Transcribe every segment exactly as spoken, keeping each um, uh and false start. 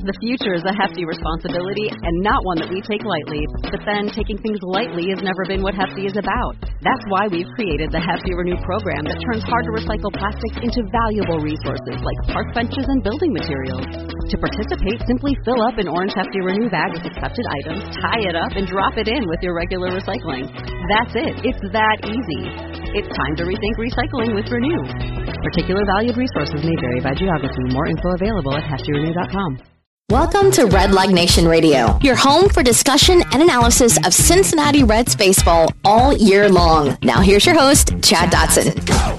The future is a hefty responsibility and not one that we take lightly. But then, taking things lightly has never been what Hefty is about. That's why we've created the Hefty Renew program that turns hard-to-recycle plastics into valuable resources like park benches and building materials. To participate, simply fill up an orange Hefty Renew bag with accepted items, tie it up, and drop it in with your regular recycling. That's it. It's that easy. It's time to rethink recycling with Renew. Particular valued resources may vary by geography. More info available at hefty renew dot com. Welcome to Redleg Nation Radio, your home for discussion and analysis of Cincinnati Reds baseball all year long. Now here's your host, Chad Dotson.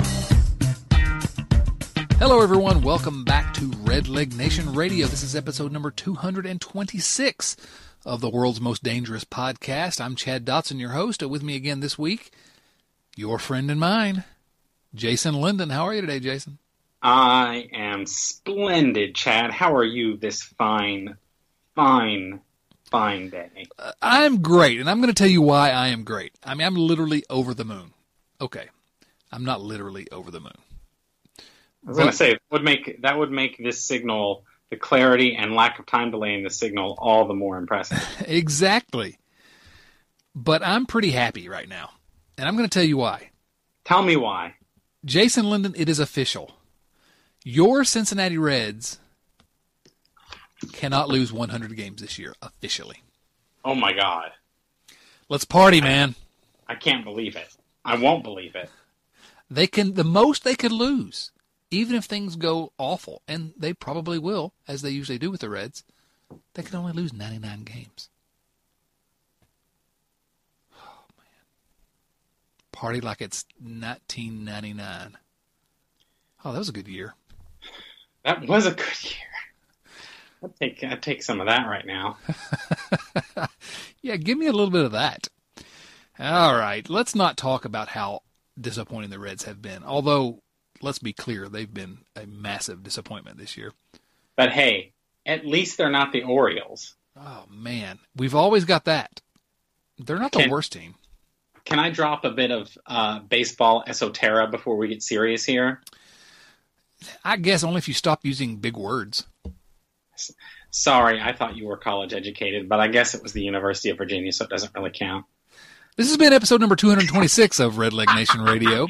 Hello, everyone. Welcome back to Redleg Nation Radio. This is episode number two hundred twenty-six of the world's most dangerous podcast. I'm Chad Dotson, your host. With me again this week, your friend and mine, Jason Linden. How are you today, Jason? I am splendid, Chad. How are you this fine, fine, fine day? Uh, I'm great, and I'm going to tell you why I am great. I mean, I'm literally over the moon. Okay, I'm not literally over the moon. I was going to say, would make that would make this signal, the clarity and lack of time delay in the signal, all the more impressive. Exactly. But I'm pretty happy right now, and I'm going to tell you why. Tell me why. Jason Linden, it is official. Your Cincinnati Reds cannot lose one hundred games this year, officially. Oh, my God. Let's party, man. I can't believe it. I won't believe it. They can, the most they could lose, even if things go awful, and they probably will, as they usually do with the Reds, they can only lose ninety-nine games. Oh, man. Party like it's nineteen ninety-nine. Oh, that was a good year. That was a good year. I'd take, I'd take some of that right now. Yeah, give me a little bit of that. All right, let's not talk about how disappointing the Reds have been. Although, let's be clear, they've been a massive disappointment this year. But hey, at least they're not the Orioles. Oh, man. We've always got that. They're not the Can, worst team. Can I drop a bit of uh, baseball esoterica before we get serious here? I guess only if you stop using big words. Sorry, I thought you were college educated, but I guess it was the University of Virginia, so it doesn't really count. This has been episode number two hundred twenty-six of Redleg Nation Radio.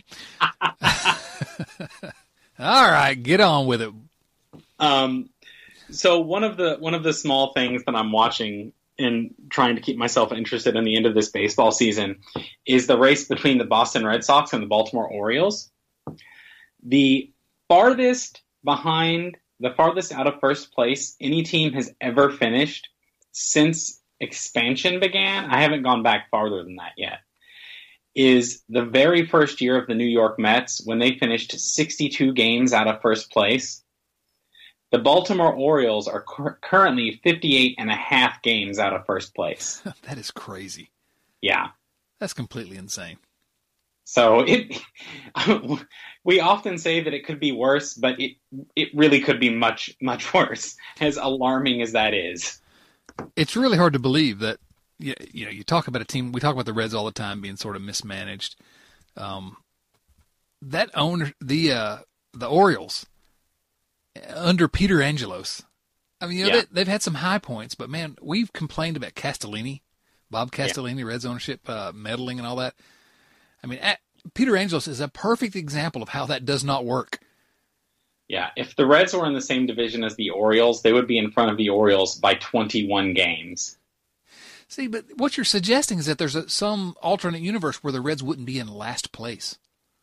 All right, get on with it. Um, so one of the one of the small things that I'm watching and trying to keep myself interested in the end of this baseball season is the race between the Boston Red Sox and the Baltimore Orioles. The farthest behind, the farthest out of first place any team has ever finished since expansion began, I haven't gone back farther than that yet, is the very first year of the New York Mets when they finished sixty-two games out of first place. The Baltimore Orioles are cur- currently fifty-eight and a half games out of first place. That is crazy. Yeah. That's completely insane. So it, we often say that it could be worse, but it it really could be much, much worse, as alarming as that is. It's really hard to believe that, you know, you talk about a team, we talk about the Reds all the time being sort of mismanaged. Um, that owner, the uh, the Orioles, under Peter Angelos, I mean, you know, yeah. they, they've had some high points, but man, we've complained about Castellini, Bob Castellini, yeah. Reds ownership, uh, meddling and all that. I mean, Peter Angelos is a perfect example of how that does not work. Yeah, if the Reds were in the same division as the Orioles, they would be in front of the Orioles by twenty-one games. See, but what you're suggesting is that there's a, some alternate universe where the Reds wouldn't be in last place.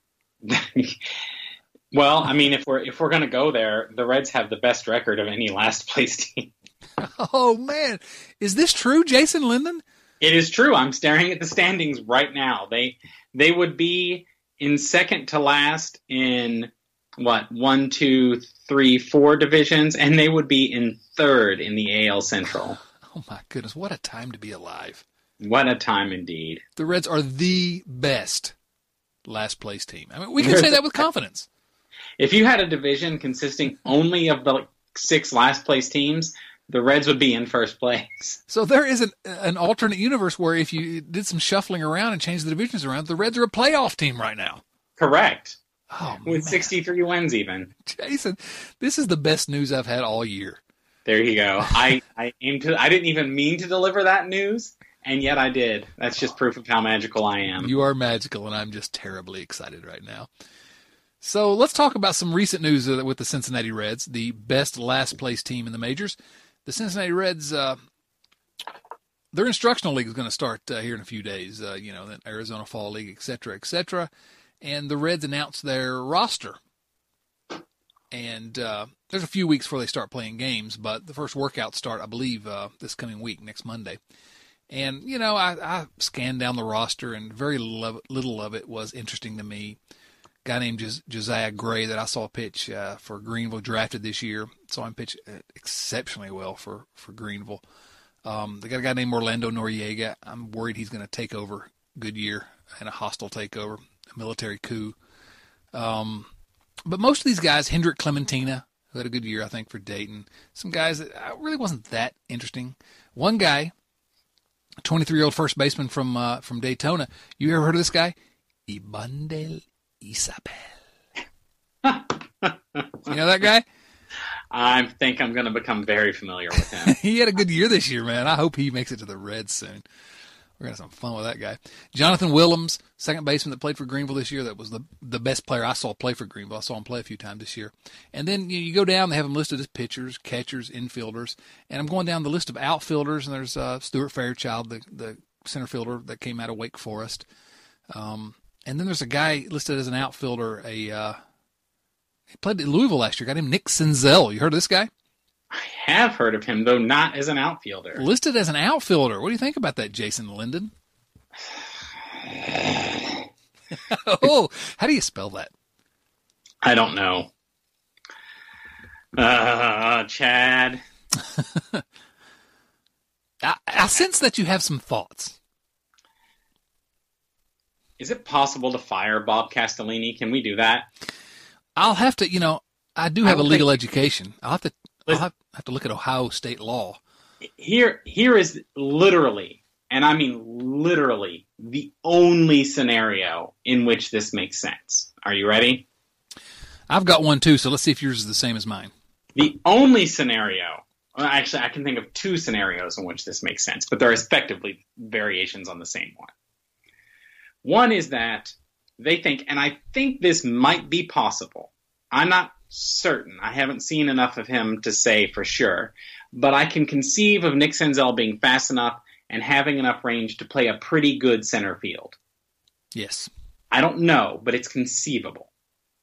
Well, I mean, if we're if we're going to go there, the Reds have the best record of any last place team. Oh, man. Is this true, Jason Linden? It is true. I'm staring at the standings right now. They they would be in second to last in, what, one, two, three, four divisions, and they would be in third in the A L Central. Oh, my goodness. What a time to be alive. What a time indeed. The Reds are the best last place team. I mean, we can say that with confidence. If you had a division consisting only of the like, six last place teams, the Reds would be in first place. So there is an, an alternate universe where if you did some shuffling around and changed the divisions around, the Reds are a playoff team right now. Correct. Oh, With man. sixty-three wins even. Jason, this is the best news I've had all year. There you go. I, I aim to. I didn't even mean to deliver that news, and yet I did. That's just proof of how magical I am. You are magical, and I'm just terribly excited right now. So let's talk about some recent news with the Cincinnati Reds, the best last place team in the majors. The Cincinnati Reds, uh, their instructional league is going to start uh, here in a few days. Uh, you know, the Arizona Fall League, et cetera, et cetera. And the Reds announced their roster. And uh, there's a few weeks before they start playing games, but the first workouts start, I believe, uh, this coming week, next Monday. And, you know, I, I scanned down the roster, and very lo- little of it was interesting to me. A guy named Jos- Josiah Gray that I saw pitch uh, for Greenville, drafted this year. Saw him pitch exceptionally well for, for Greenville. Um, they got a guy named Orlando Noriega. I'm worried he's going to take over Goodyear in a hostile takeover, a military coup. Um But most of these guys, Hendrick Clementina, who had a good year, I think, for Dayton. Some guys that really wasn't that interesting. One guy, a twenty-three-year-old first baseman from uh, from Daytona. You ever heard of this guy? Ibandel Isabel. You know that guy? I think I'm going to become very familiar with him. He had a good year this year, man. I hope he makes it to the Reds soon. We're going to have some fun with that guy. Jonathan Willems, second baseman that played for Greenville this year. That was the the best player I saw play for Greenville. I saw him play a few times this year. And then you, know, you go down, they have them listed as pitchers, catchers, infielders. And I'm going down the list of outfielders, and there's uh, Stuart Fairchild, the, the center fielder that came out of Wake Forest. Um, and then there's a guy listed as an outfielder. A uh, he played at Louisville last year, a guy named Nick Senzel. You heard of this guy? I have heard of him, though not as an outfielder. Listed as an outfielder. What do you think about that, Jason Linden? Oh, how do you spell that? I don't know. Uh, Chad. I, I sense that you have some thoughts. Is it possible to fire Bob Castellini? Can we do that? I'll have to, you know, I do have I a legal think... education. I'll have to I'll have, have to look at Ohio state law. Here, here is literally, and I mean literally, the only scenario in which this makes sense. Are you ready? I've got one too, so let's see if yours is the same as mine. The only scenario, well, actually, I can think of two scenarios in which this makes sense, but they're effectively variations on the same one. One is that they think, and I think this might be possible. I'm not certain. I haven't seen enough of him to say for sure, but I can conceive of Nick Senzel being fast enough and having enough range to play a pretty good center field. Yes. I don't know, but it's conceivable.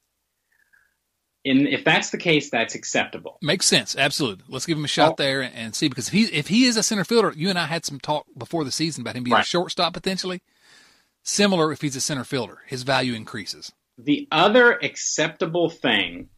And if that's the case, that's acceptable. Makes sense. Absolutely. Let's give him a shot oh. there and, and see, because if he, if he is a center fielder, you and I had some talk before the season about him being right. a shortstop potentially. Similar if he's a center fielder. His value increases. The other acceptable thing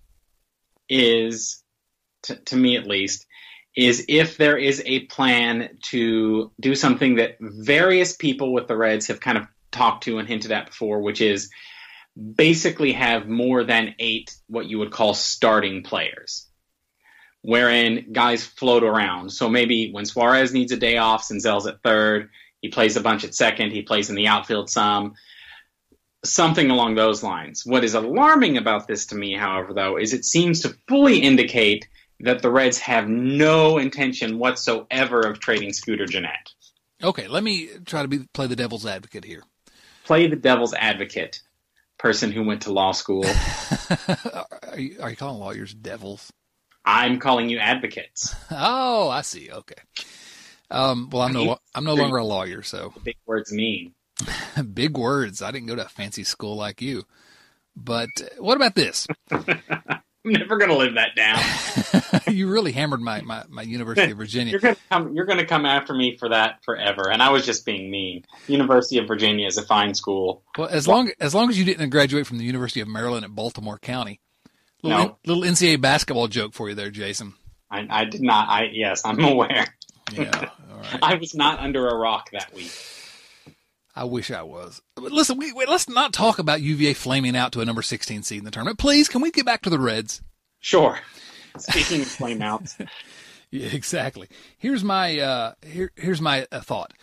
is, to, to me at least, is if there is a plan to do something that various people with the Reds have kind of talked to and hinted at before, which is basically have more than eight what you would call starting players, wherein guys float around. So maybe when Suarez needs a day off, Senzel's at third, he plays a bunch at second, he plays in the outfield some, something along those lines. What is alarming about this to me, however, though, is it seems to fully indicate that the Reds have no intention whatsoever of trading Scooter Gennett. Okay, let me try to be, play the devil's advocate here. Play the devil's advocate, person who went to law school. are, you, are you calling lawyers devils? I'm calling you advocates. Oh, I see. Okay. Um, well, I'm no, I'm no longer a lawyer, so. Big words mean. Big words. I didn't go to a fancy school like you. But what about this? I'm never going to live that down. You really hammered my, my, my University of Virginia. You're going to come, you're going to come after me for that forever, and I was just being mean. University of Virginia is a fine school. Well, as long as long as you didn't graduate from the University of Maryland at Baltimore County. Little, no. little N C double A basketball joke for you there, Jason. I, I did not. I yes, I'm aware. Yeah, all right. I was not under a rock that week. I wish I was. But listen, we, we, let's not talk about U V A flaming out to a number sixteen seed in the tournament. Please, can we get back to the Reds? Sure. Speaking of flame outs. Yeah, exactly. Here's my uh, here, here's my uh, thought.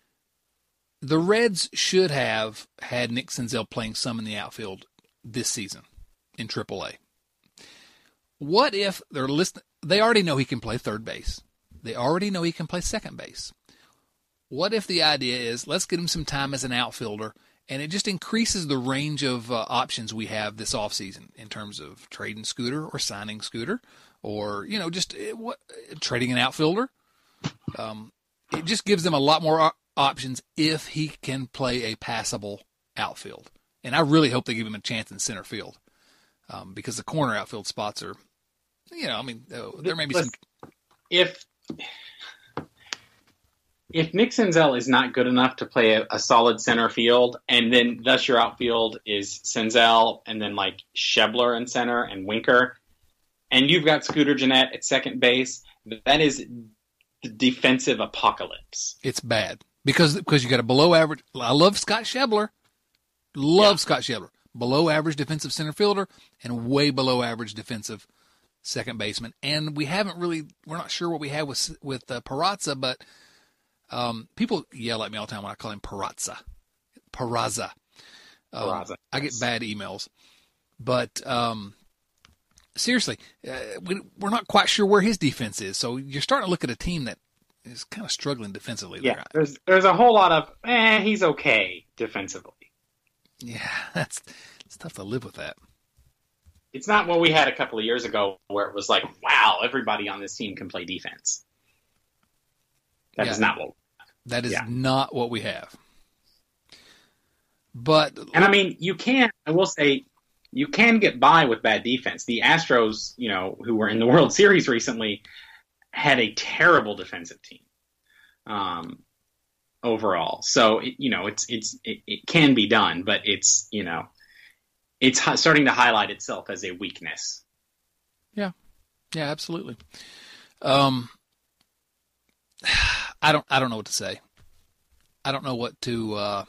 The Reds should have had Nick Senzel playing some in the outfield this season in triple A. What if they're list- they already know he can play third base. They already know he can play second base. What if the idea is, let's get him some time as an outfielder, and it just increases the range of uh, options we have this offseason in terms of trading Scooter or signing Scooter or, you know, just uh, what, uh, trading an outfielder. Um, it just gives them a lot more op- options if he can play a passable outfield. And I really hope they give him a chance in center field um, because the corner outfield spots are, you know, I mean, uh, there may be some. If if Nick Senzel is not good enough to play a, a solid center field, and then thus your outfield is Senzel and then like Schebler in center and Winker, and you've got Scooter Gennett at second base, that is the defensive apocalypse. It's bad because because you got a below average. I love Scott Schebler. Love yeah. Scott Schebler. Below average defensive center fielder and way below average defensive second baseman. And we haven't really, we're not sure what we have with with uh, Peraza, but um, people yell at me all the time when I call him Peraza. Peraza. Um, Peraza. I get bad emails. But um, seriously, uh, we, we're not quite sure where his defense is. So you're starting to look at a team that is kind of struggling defensively. Yeah, there. there's, there's a whole lot of, eh, he's okay defensively. Yeah, that's it's tough to live with that. It's not what we had a couple of years ago where it was like, wow, everybody on this team can play defense. That yeah, is not what that is yeah. not what we have. But and I mean, you can. I will say, you can get by with bad defense. The Astros, you know, who were in the World Series recently, had a terrible defensive team. Um. Overall, so it, you know it's it's it, it can be done, but it's you know it's hi- starting to highlight itself as a weakness. Yeah, yeah, absolutely. Um, I don't I don't know what to say. I don't know what to. Uh,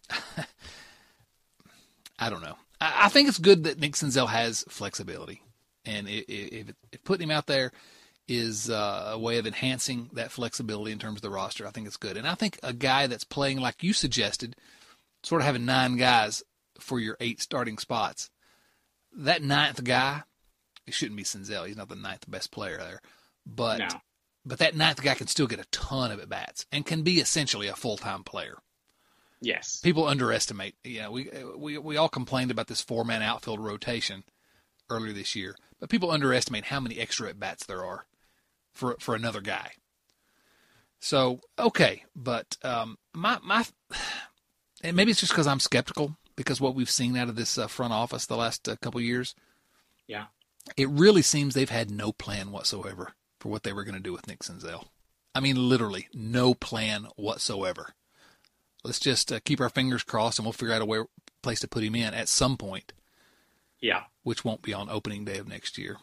I don't know. I, I think it's good that Nick Senzel has flexibility, and if, if, if putting him out there is uh, a way of enhancing that flexibility in terms of the roster, I think it's good. And I think a guy that's playing like you suggested, sort of having nine guys for your eight starting spots, that ninth guy, it shouldn't be Senzel. He's not the ninth best player there. But no. but that ninth guy can still get a ton of at-bats and can be essentially a full-time player. Yes. People underestimate. You know, we, we, we all complained about this four-man outfield rotation earlier this year, but people underestimate how many extra at-bats there are for for another guy. So, okay, but um, my my and maybe it's just because I'm skeptical because what we've seen out of this uh, front office the last uh, couple of years. Yeah. It really seems they've had no plan whatsoever for what they were going to do with Nick Senzel. I mean, literally, no plan whatsoever. Let's just uh, keep our fingers crossed and we'll figure out a way, place to put him in at some point. Yeah. Which won't be on opening day of next year.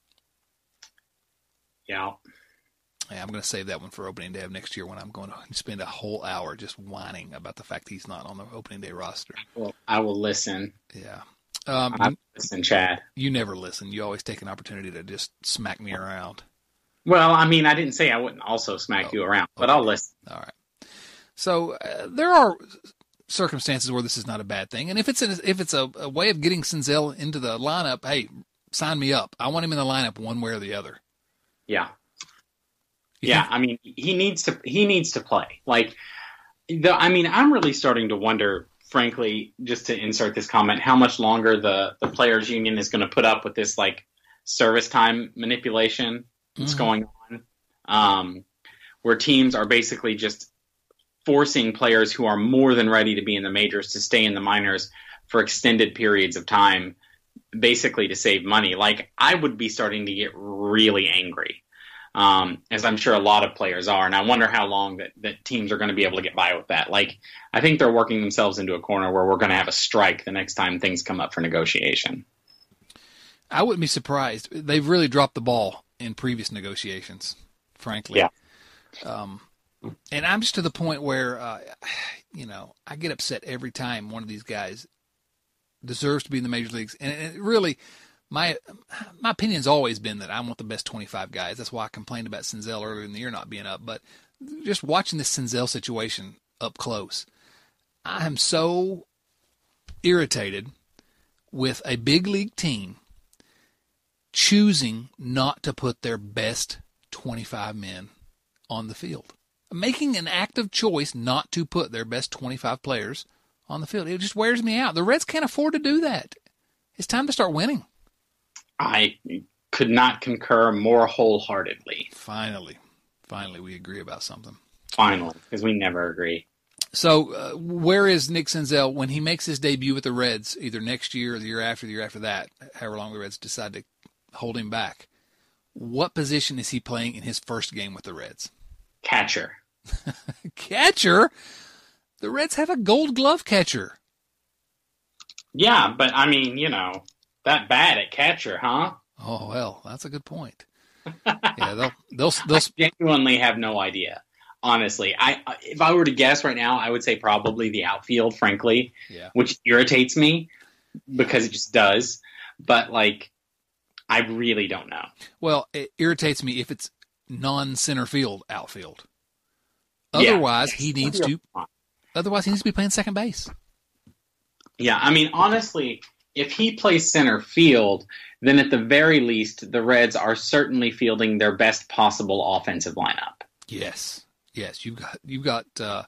Yeah. yeah. I'm going to save that one for opening day of next year when I'm going to spend a whole hour just whining about the fact he's not on the opening day roster. Well, I will listen. Yeah. Um, I will listen, Chad. You never listen. You always take an opportunity to just smack me around. Well, I mean, I didn't say I wouldn't also smack oh, you around, but okay. I'll listen. All right. So uh, there are circumstances where this is not a bad thing, and if it's a, if it's a, a way of getting Senzel into the lineup, hey, sign me up. I want him in the lineup one way or the other. Yeah, you yeah. think? I mean, he needs to he needs to play. Like, the, I mean, I'm really starting to wonder, frankly, just to insert this comment, how much longer the the players' union is going to put up with this like service time manipulation that's mm-hmm. going on, um, where teams are basically just forcing players who are more than ready to be in the majors to stay in the minors for extended periods of time, basically to save money. Like, I would be starting to get really angry, um, as I'm sure a lot of players are. And I wonder how long that, that teams are going to be able to get by with that. Like, I think they're working themselves into a corner where we're going to have a strike the next time things come up for negotiation. I wouldn't be surprised. They've really dropped the ball in previous negotiations, frankly. Yeah. Um, And I'm just to the point where, uh, you know, I get upset every time one of these guys deserves to be in the major leagues. And it really, my my opinion's always been that I want the best twenty-five guys. That's why I complained about Senzel earlier in the year not being up. But just watching this Senzel situation up close, I am so irritated with a big league team choosing not to put their best twenty-five men on the field. Making an active choice not to put their best twenty-five players on the field. It just wears me out. The Reds can't afford to do that. It's time to start winning. I could not concur more wholeheartedly. Finally. Finally, we agree about something. Finally, because we never agree. So uh, where is Nick Senzel when he makes his debut with the Reds, either next year or the year after, the year after that, however long the Reds decide to hold him back? What position is he playing in his first game with the Reds? Catcher. Catcher? The Reds have a Gold Glove catcher. Yeah, but I mean, you know, that bad at catcher, huh? Oh, well, that's a good point. Yeah, they'll they'll they'll I genuinely have no idea. Honestly, I if I were to guess right now, I would say probably the outfield, frankly, yeah. which irritates me because it just does. But like, I really don't know. Well, it irritates me if it's non-center field outfield. Otherwise, yeah. he needs to. Otherwise, he needs to be playing second base. Yeah, I mean, honestly, if he plays center field, then at the very least, the Reds are certainly fielding their best possible offensive lineup. Yes, yes, you've got you've got uh,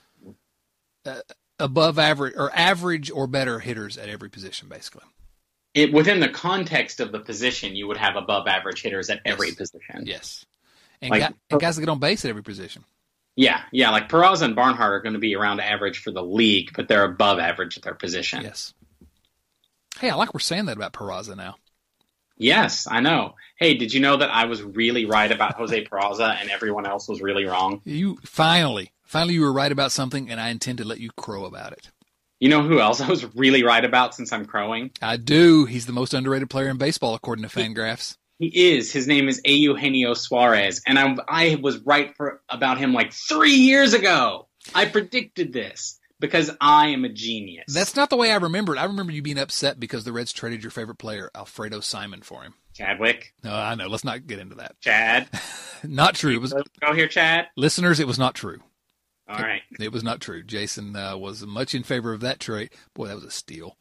uh, above average or average or better hitters at every position, basically. It, within the context of the position, you would have above average hitters at every yes. position. Yes, and, like, guys, and guys that get on base at every position. Yeah, yeah, like Peraza and Barnhart are going to be around average for the league, but they're above average at their position. Yes. Hey, I like we're saying that about Peraza now. Yes, I know. Hey, did you know that I was really right about Jose Peraza and everyone else was really wrong? You finally, finally you were right about something, and I intend to let you crow about it. You know who else I was really right about since I'm crowing? I do. He's the most underrated player in baseball, according to Fangraphs. He is. His name is Eugenio Suarez, and I, I was right for about him like three years ago. I predicted this because I am a genius. That's not the way I remember it. I remember you being upset because the Reds traded your favorite player, Alfredo Simon, for him. Chadwick. No, I know. Let's not get into that. Chad. Not true. It was go here, Chad. Listeners, it was not true. All right. It, it was not true. Jason uh, was much in favor of that trade. Boy, that was a steal.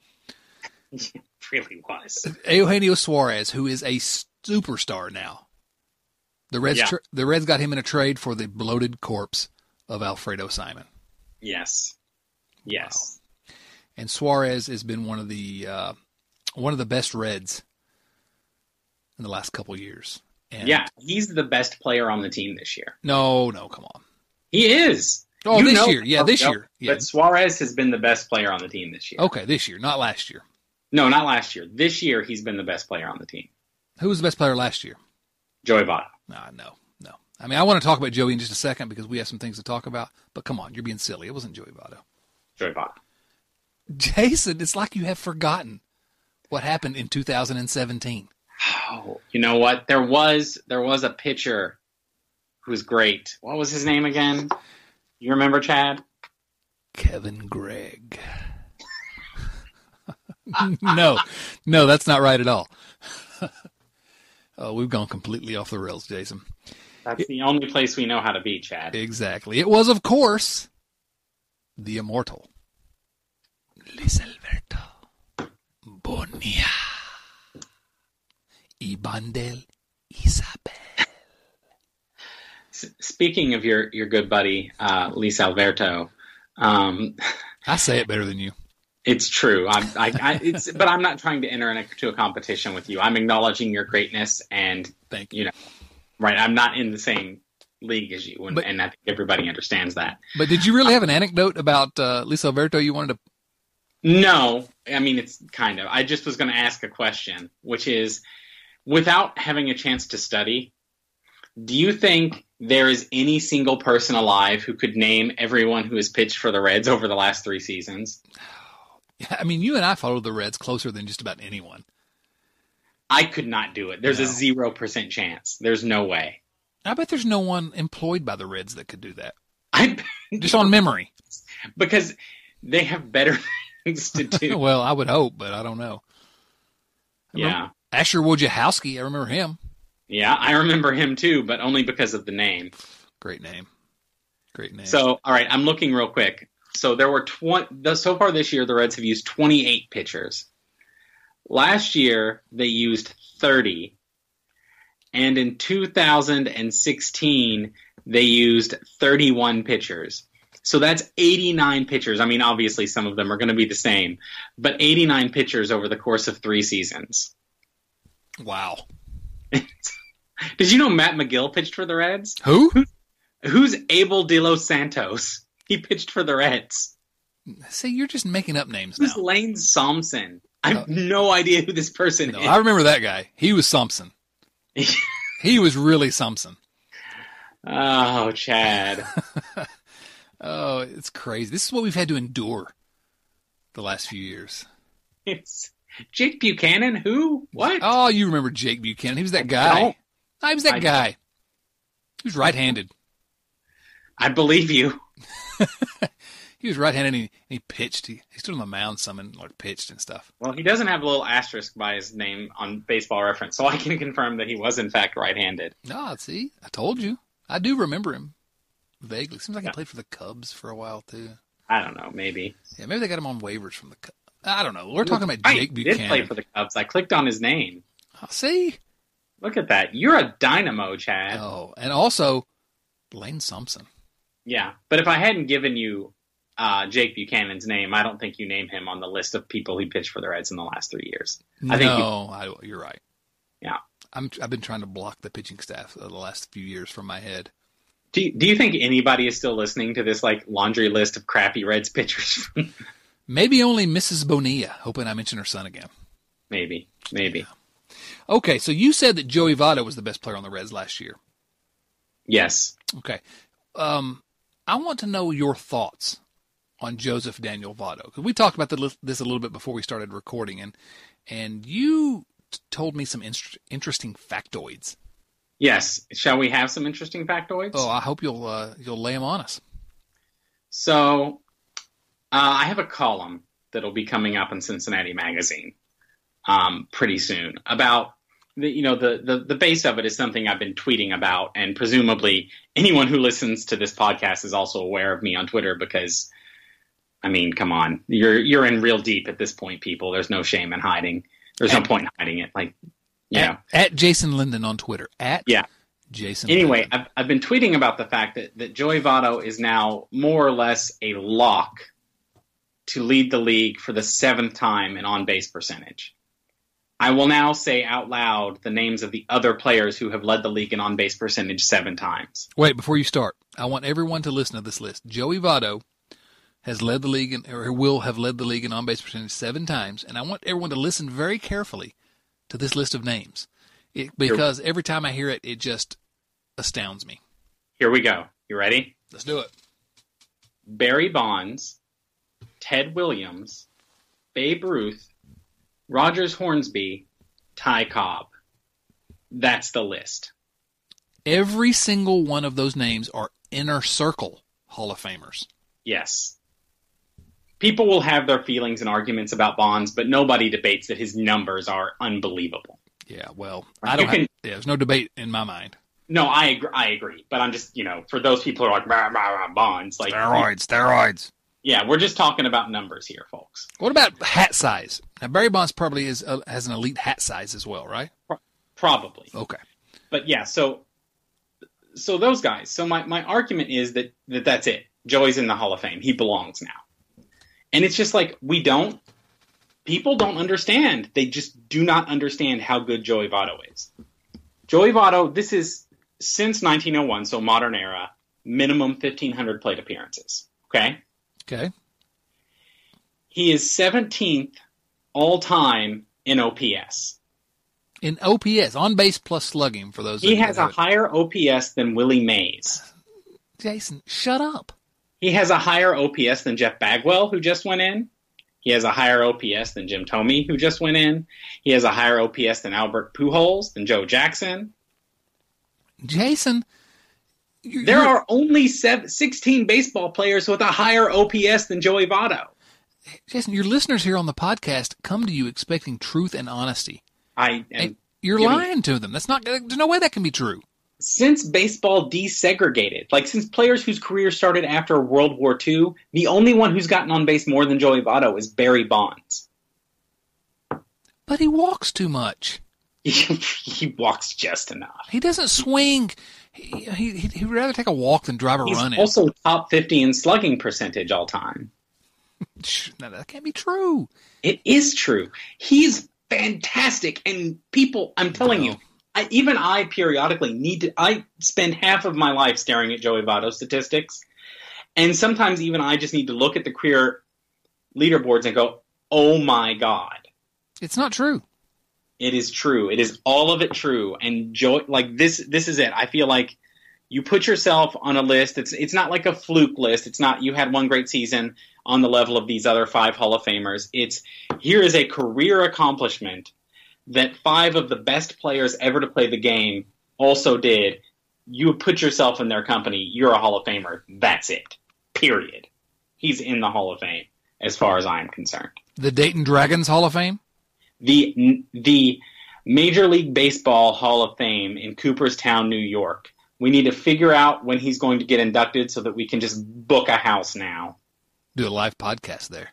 It really was. Eugenio Suarez, who is a superstar now. The Reds, yeah. tra- the Reds got him in a trade for the bloated corpse of Alfredo Simon. Yes. Yes. Wow. And Suarez has been one of the uh, one of the best Reds in the last couple of years. And yeah, he's the best player on the team this year. No, no, come on. He is. Oh, you this know, year. Yeah, this no, year. Yeah. But Suarez has been the best player on the team this year. Okay, this year, not last year. No, not last year. This year, he's been the best player on the team. Who was the best player last year? Joey Votto. Nah, no, no. I mean, I want to talk about Joey in just a second because we have some things to talk about. But come on, you're being silly. It wasn't Joey Votto. Joey Votto. Jason, it's like you have forgotten what happened in two thousand seventeen. Oh, you know what? There was there was a pitcher who's great. What was his name again? You remember, Chad? Kevin Gregg. no, no, that's not right at all. Oh, we've gone completely off the rails, Jason. That's it, the only place we know how to be, Chad. Exactly. It was, of course, the immortal Luis Alberto Bonilla y Bandel Isabel. S- speaking of your, your good buddy, uh, Luis Alberto, um, I say it better than you. It's true. I'm, I, I, it's, but I'm not trying to enter into a competition with you. I'm acknowledging your greatness, and thank you. You know, right? I'm not in the same league as you, and, but, and I think everybody understands that. But did you really have an anecdote about uh, Luis Alberto you wanted to? No, I mean it's kind of. I just was going to ask a question, which is, without having a chance to study, do you think there is any single person alive who could name everyone who has pitched for the Reds over the last three seasons? I mean, you and I followed the Reds closer than just about anyone. I could not do it. There's no. a zero percent chance. There's no way. I bet there's no one employed by the Reds that could do that. I just on memory. Because they have better things to do. Well, I would hope, but I don't know. I yeah. Asher Wojciechowski, I remember him. Yeah, I remember him too, but only because of the name. Great name. Great name. So, all right, I'm looking real quick. So there were twenty. So far this year, the Reds have used twenty-eight pitchers. Last year, they used thirty. And in two thousand sixteen, they used thirty-one pitchers. So that's eighty-nine pitchers. I mean, obviously, some of them are going to be the same, but eighty-nine pitchers over the course of three seasons. Wow. Did you know Matt McGill pitched for the Reds? Who? Who's Abel De Los Santos? He pitched for the Reds. See, you're just making up names now. Who's Lane Thompson? I have no idea who this person no, is. I remember that guy. He was Thompson. He was really Thompson. Oh, Chad. Oh, it's crazy. This is what we've had to endure the last few years. It's Jake Buchanan? Who? What? Oh, you remember Jake Buchanan. He was that guy. don't. No, he was that I guy. He was right-handed. I believe you. He was right-handed and he, and he pitched. He, he stood on the mound some and like pitched and stuff. Well, he doesn't have a little asterisk by his name on Baseball Reference, so I can confirm that he was, in fact, right-handed. No, see, I told you. I do remember him vaguely. Seems like Yeah. he played for the Cubs for a while, too. I don't know, maybe. Yeah, maybe they got him on waivers from the Cubs. I don't know. We're talking about Right, Jake he Buchanan. did play for the Cubs. I clicked on his name. Oh, see? Look at that. You're a dynamo, Chad. Oh, and also Lane Thompson. Yeah, but if I hadn't given you uh, Jake Buchanan's name, I don't think you name him on the list of people who pitched for the Reds in the last three years. No, I think you, I, you're right. yeah. I'm, I've been trying to block the pitching staff the last few years from my head. Do you, do you think anybody is still listening to this like laundry list of crappy Reds pitchers? Maybe only Missus Bonilla, hoping I mention her son again. maybe, maybe. Okay, so you said that Joey Votto was the best player on the Reds last year. Yes. Okay. Um, I want to know your thoughts on Joseph Daniel Votto, because we talked about the, this a little bit before we started recording, and and you t- told me some in- interesting factoids. Yes. Shall we have some interesting factoids? Oh, I hope you'll uh, you'll lay them on us. So, uh, I have a column that'll be coming up in Cincinnati Magazine um, pretty soon about the, you know, the, the, the base of it is something I've been tweeting about, and presumably anyone who listens to this podcast is also aware of me on Twitter because, I mean, come on, you're you're in real deep at this point, people. There's no shame in hiding. There's no point in hiding it. Like, you know. At, at Jason Linden on Twitter. At Yeah. Jason. Anyway, Linden. I've, I've been tweeting about the fact that, that Joey Votto is now more or less a lock to lead the league for the seventh time in on-base percentage. I will now say out loud the names of the other players who have led the league in on-base percentage seven times. Wait, before you start, I want everyone to listen to this list. Joey Votto has led the league, in, or will have led the league in on-base percentage seven times, and I want everyone to listen very carefully to this list of names, it, because every time I hear it, it just astounds me. Here we go. You ready? Let's do it. Barry Bonds, Ted Williams, Babe Ruth, Rogers Hornsby, Ty Cobb. That's the list. Every single one of those names are inner circle Hall of Famers. Yes. People will have their feelings and arguments about Bonds, but nobody debates that his numbers are unbelievable. Yeah, well, I You don't can- have, yeah, there's no debate in my mind. No, I agree, I agree. But I'm just, you know, for those people who are like, rah, rah, rah, Bonds, like, Steroids, steroids. yeah, we're just talking about numbers here, folks. What about hat size? Now, Barry Bonds probably is uh, has an elite hat size as well, right? Probably. Okay. But yeah, so so those guys. So my, my argument is that, that that's it. Joey's in the Hall of Fame. He belongs now. And it's just like, we don't, people don't understand. They just do not understand how good Joey Votto is. Joey Votto, this is since nineteen oh one, so modern era, minimum fifteen hundred plate appearances. Okay? Okay. He is seventeenth all-time in O P S. In O P S, on base plus slugging for those. He that has a have it. higher O P S than Willie Mays. Jason, shut up. He has a higher O P S than Jeff Bagwell, who just went in. He has a higher O P S than Jim Thome, who just went in. He has a higher O P S than Albert Pujols, than Joe Jackson. Jason, you're, There you're- are only seven, sixteen baseball players with a higher O P S than Joey Votto. Jason, your listeners here on the podcast come to you expecting truth and honesty. I am, And you're giving- lying to them. That's not. There's no way that can be true. Since baseball desegregated, like since players whose careers started after World War Two, the only one who's gotten on base more than Joey Votto is Barry Bonds. But he walks too much. He walks just enough. He doesn't swing. He, he, he'd rather take a walk than drive a He's run in. also top fifty in slugging percentage all time. No, that can't be true. It is true. He's fantastic. And people, I'm telling No. you, I, even I periodically need to, I spend half of my life staring at Joey Votto statistics. And sometimes even I just need to look at the career leaderboards and go, oh my God. It's not true. It is true. It is all of it true. And Joey, like this, this is it. I feel like you put yourself on a list. It's it's not like a fluke list. It's not you had one great season on the level of these other five Hall of Famers. It's here is a career accomplishment that five of the best players ever to play the game also did. You put yourself in their company. You're a Hall of Famer. That's it. Period. He's in the Hall of Fame as far as I'm concerned. The Dayton Dragons Hall of Fame? The the Major League Baseball Hall of Fame in Cooperstown, New York. We need to figure out when he's going to get inducted so that we can just book a house now. Do a live podcast there.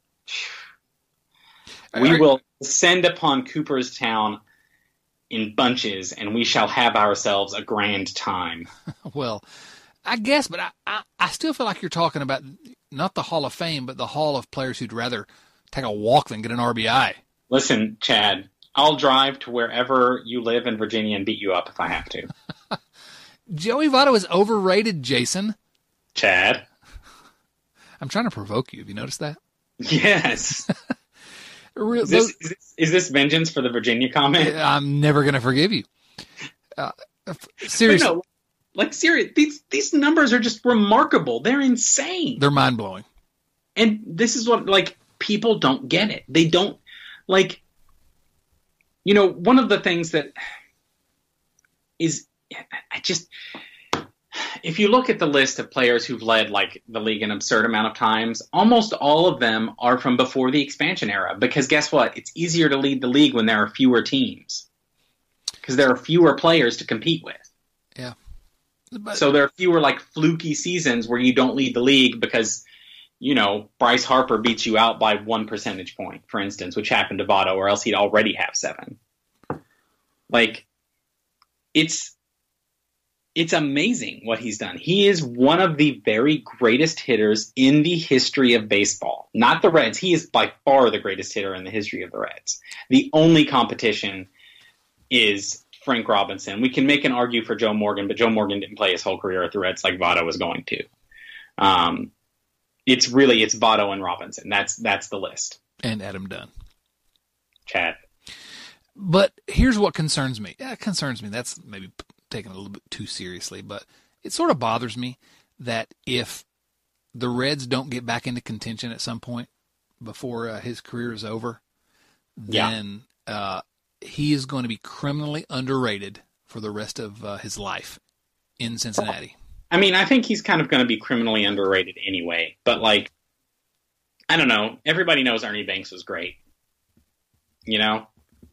We Are- will descend upon Cooperstown in bunches, and we shall have ourselves a grand time. Well, I guess, but I, I, I still feel like you're talking about not the Hall of Fame, but the Hall of players who'd rather take a walk than get an R B I. Listen, Chad, I'll drive to wherever you live in Virginia and beat you up if I have to. Joey Votto is overrated, Jason. Chad? I'm trying to provoke you. Have you noticed that? Yes. Real- Is this, those- is this, is this vengeance for the Virginia comment? I'm never going to forgive you. Uh, f- seriously, But no, like, serious, these, these numbers are just remarkable. They're insane. they're mind-blowing. And this is what, like, people don't get it. They don't, like, you know, one of the things that is, I just, if you look at the list of players who've led, like, the league an absurd amount of times, almost all of them are from before the expansion era. Because guess what? It's easier to lead the league when there are fewer teams. Because there are fewer players to compete with. Yeah. But, So there are fewer, like, fluky seasons where you don't lead the league because, you know, Bryce Harper beats you out by one percentage point, for instance, which happened to Votto, or else he'd already have seven. Like, it's it's amazing what he's done. He is one of the very greatest hitters in the history of baseball. Not the Reds. He is by far the greatest hitter in the history of the Reds. The only competition is Frank Robinson. We can make an argue for Joe Morgan, but Joe Morgan didn't play his whole career at the Reds like Votto was going to. Um, it's really, it's Votto and Robinson. That's that's the list. and Adam Dunn. Chad. But here's what concerns me. Yeah, it concerns me. That's maybe p- taken a little bit too seriously, but it sort of bothers me that if the Reds don't get back into contention at some point before uh, his career is over, Yeah. then uh, he is going to be criminally underrated for the rest of uh, his life in Cincinnati. I mean, I think he's kind of going to be criminally underrated anyway, but like, I don't know. Everybody knows Ernie Banks was great. You know?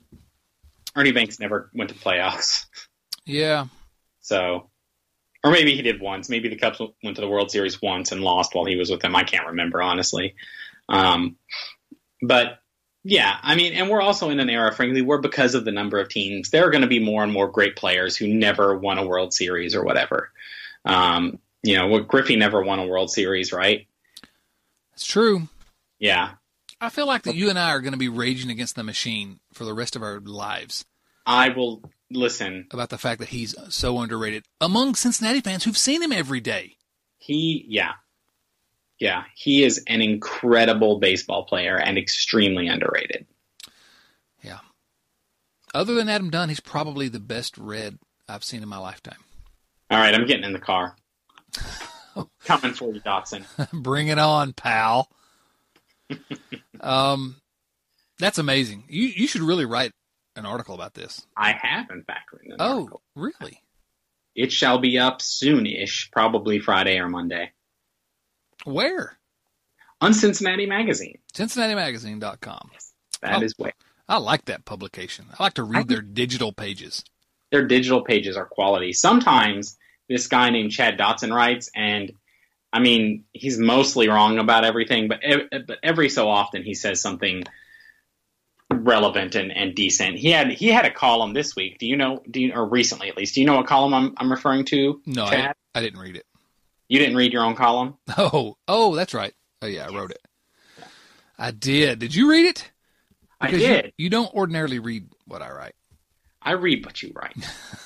Ernie Banks never went to playoffs. Yeah. So, or maybe he did once. Maybe the Cubs went to the World Series once and lost while he was with them. I can't remember, honestly. Um, but, yeah, I mean, and we're also in an era, frankly, where because of the number of teams, there are going to be more and more great players who never won a World Series or whatever. Um, you know, Griffey never won a World Series, right? It's true. Yeah. I feel like that you and I are going to be raging against the machine for the rest of our lives I will listen. about the fact that he's so underrated among Cincinnati fans who've seen him every day. He, yeah. Yeah, he is an incredible baseball player and extremely underrated. Yeah. Other than Adam Dunn, he's probably the best Red I've seen in my lifetime. All right, I'm getting in the car. Coming for you, Dotson. Bring it on, pal. um, that's amazing. You you should really write an article about this. I have, in fact, written an Oh, article. really? It shall be up soon-ish, probably Friday or Monday, Where? on Cincinnati Magazine. Cincinnati Magazine dot com. That Oh. is where. I like that publication. I like to read their digital pages. Their digital pages are quality. Sometimes this guy named Chad Dotson writes, and I mean, he's mostly wrong about everything, but ev- but every so often he says something relevant and, and decent. He had he had a column this week. Do you know? Do you, or recently at least? Do you know what column I'm I'm referring to? No, I, I didn't read it. You didn't read your own column? Oh, oh, that's right. Oh yeah, I wrote it. Yeah. I did. Did you read it? Because I did. You, you don't ordinarily read what I write. I read what you write.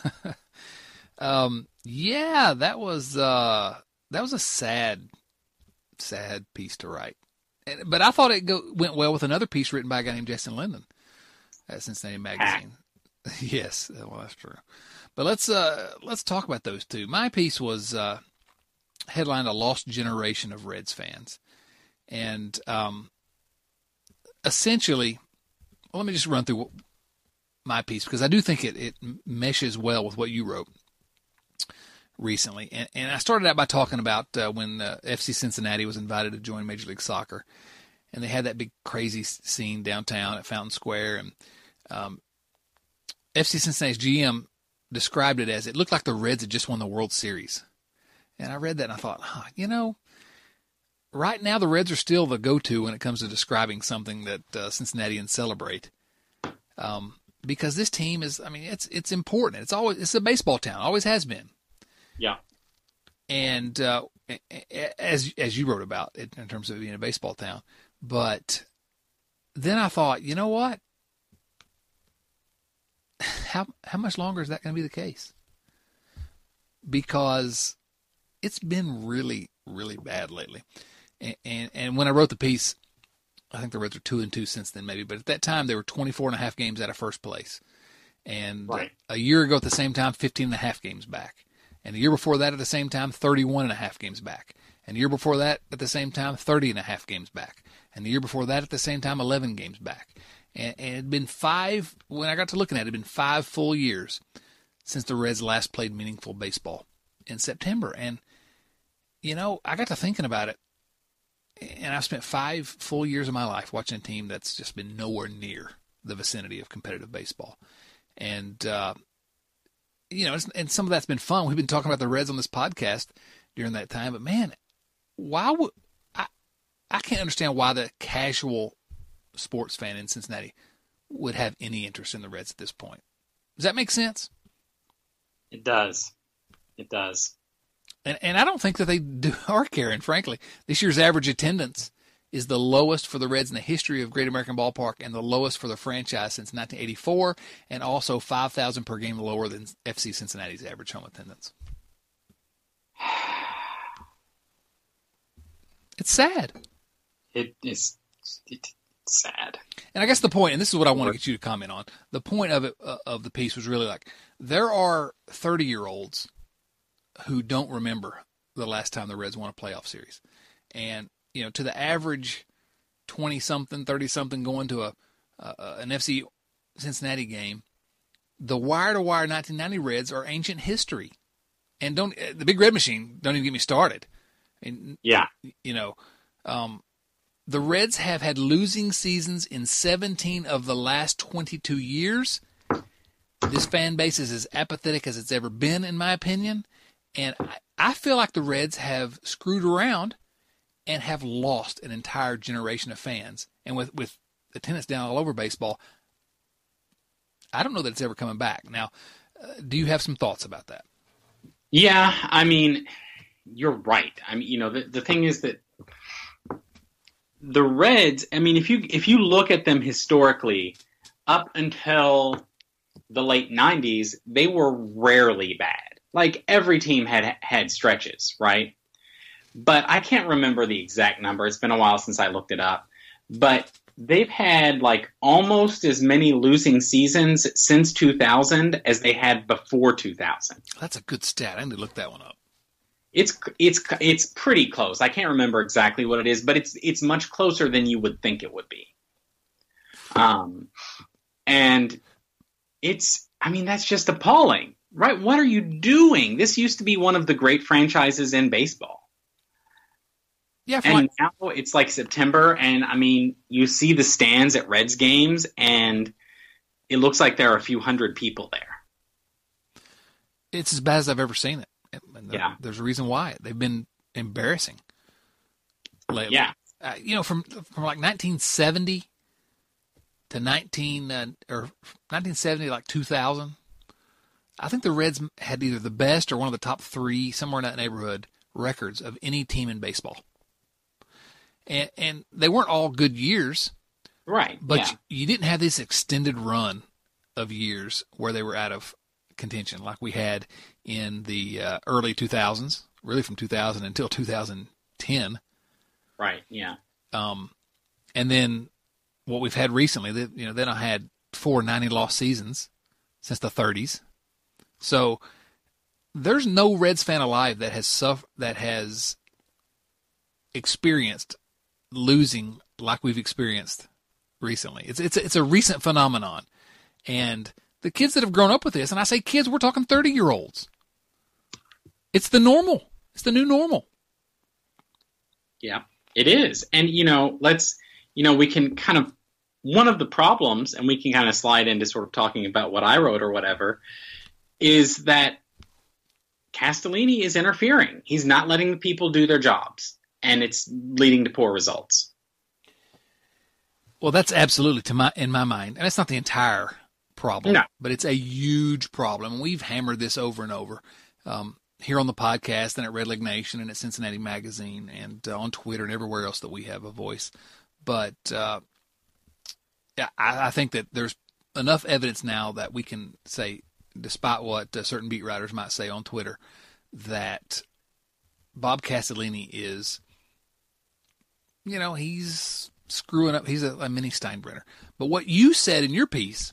um, yeah, that was uh, that was a sad, sad piece to write. But I thought it go, went well with another piece written by a guy named Justin Linden at Cincinnati Magazine. Yes, well, that's true. But let's uh, let's talk about those two. My piece was uh, headlined "A Lost Generation of Reds Fans," and um, essentially, well, let me just run through my piece because I do think it, it meshes well with what you wrote recently. And, and I started out by talking about uh, when uh, F C Cincinnati was invited to join Major League Soccer, and they had that big crazy scene downtown at Fountain Square. And um, F C Cincinnati's G M described it as it looked like the Reds had just won the World Series. And I read that and I thought, huh, you know, right now the Reds are still the go-to when it comes to describing something that uh, Cincinnatians celebrate. Um, because this team is, I mean, it's it's important. It's always it's a baseball town, always has been. Yeah. And uh, as as you wrote about it in terms of it being a baseball town, but then I thought, you know what? How how much longer is that going to be the case? Because it's been really really bad lately, and, and and when I wrote the piece, I think the Reds are two and two since then maybe, but at that time they were twenty-four and a half games out of first place, and right. a year ago at the same time, fifteen and a half games back. And the year before that at the same time, thirty-one and a half games back. And the year before that at the same time, thirty and a half games back. And the year before that at the same time, eleven games back. And, and it had been five, when I got to looking at it, it had been five full years since the Reds last played meaningful baseball in September. And, you know, I got to thinking about it. And I've spent five full years of my life watching a team that's just been nowhere near the vicinity of competitive baseball. And, uh, you know, and some of that's been fun. We've been talking about the Reds on this podcast during that time, but man, why would I? I can't understand why the casual sports fan in Cincinnati would have any interest in the Reds at this point. Does that make sense? It does. It does. And and I don't think that they do are caring. Frankly, this year's average attendance is the lowest for the Reds in the history of Great American Ballpark and the lowest for the franchise since nineteen eighty-four, and also five thousand per game lower than F C Cincinnati's average home attendance. It's sad. It is it's sad. And I guess the point, and this is what I want to get you to comment on, the point of it uh, of the piece was really like, there are thirty-year-olds who don't remember the last time the Reds won a playoff series. And you know, to the average twenty-something, thirty-something going to a uh, an F C Cincinnati game, the wire-to-wire nineteen ninety Reds are ancient history. And don't the Big Red Machine, don't even get me started. And, yeah. You know, um, the Reds have had losing seasons in seventeen of the last twenty-two years. This fan base is as apathetic as it's ever been, in my opinion. And I, I feel like the Reds have screwed around and have lost an entire generation of fans. And with, with attendance down all over baseball, I don't know that it's ever coming back. Now, uh, do you have some thoughts about that? Yeah, I mean, you're right. I mean, you know, the, the thing is that the Reds, I mean, if you if you look at them historically, up until the late nineties, they were rarely bad. Like, every team had had stretches, right? But I can't remember the exact number. It's been a while since I looked it up. But they've had, like, almost as many losing seasons since two thousand as they had before two thousand. That's a good stat. I need to look that one up. It's it's it's pretty close. I can't remember exactly what it is, but it's it's much closer than you would think it would be. Um, and it's, I mean, that's just appalling, right? What are you doing? This used to be one of the great franchises in baseball. Yeah, and like, now it's like September, and I mean, you see the stands at Reds games, and it looks like there are a few hundred people there. It's as bad as I've ever seen it. And yeah. There's a reason why. They've been embarrassing lately. Yeah. Uh, you know, from from like nineteen seventy to nineteen uh, or nineteen seventy, like two thousand, I think the Reds had either the best or one of the top three, somewhere in that neighborhood, records of any team in baseball. And, and they weren't all good years. Right. But yeah. you, you didn't have this extended run of years where they were out of contention like we had in the uh, early two thousands, really from two thousand until two thousand ten. Right, yeah. Um, and then what we've had recently, they, you know, then I had four ninety-loss seasons since the thirties. So there's no Reds fan alive that has suffer- that has experienced losing like we've experienced recently. It's it's it's a recent phenomenon, and the kids that have grown up with this, and I say kids, we're talking thirty-year-olds. It's the normal. It's the new normal. Yeah, it is. And, you know, let's, you know, we can kind of, one of the problems, and we can kind of slide into sort of talking about what I wrote or whatever, is that Castellini is interfering. He's not letting the people do their jobs, and it's leading to poor results. Well, that's absolutely, to my in my mind, and it's not the entire problem, no. but it's a huge problem. We've hammered this over and over um, here on the podcast and at Red Leg Nation and at Cincinnati Magazine and uh, on Twitter and everywhere else that we have a voice. But uh, yeah, I, I think that there's enough evidence now that we can say, despite what uh, certain beat writers might say on Twitter, that Bob Castellini is, you know, he's screwing up. He's a, a mini Steinbrenner. But what you said in your piece,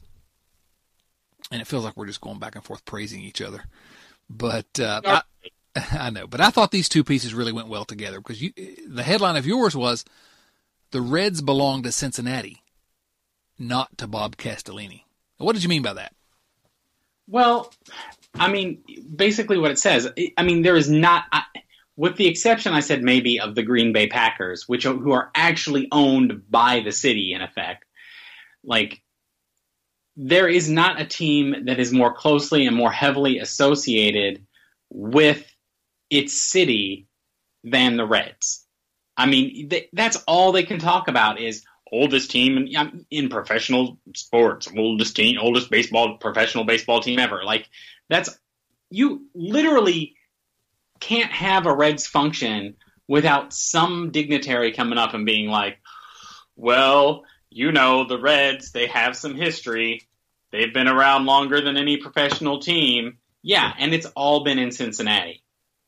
and it feels like we're just going back and forth praising each other, but uh, I, I know. But I thought these two pieces really went well together because you, the headline of yours was, "The Reds belong to Cincinnati, not to Bob Castellini." What did you mean by that? Well, I mean, basically what it says, I mean, there is not, with the exception, I said maybe of the Green Bay Packers, which are, who are actually owned by the city in effect, like, there is not a team that is more closely and more heavily associated with its city than the Reds. I mean, th- that's all they can talk about is oldest team in, in professional sports, oldest team, oldest baseball, professional baseball team ever. Like, that's, you literally can't have a Reds function without some dignitary coming up and being like, well, you know, the Reds, they have some history. They've been around longer than any professional team. Yeah, and it's all been in Cincinnati.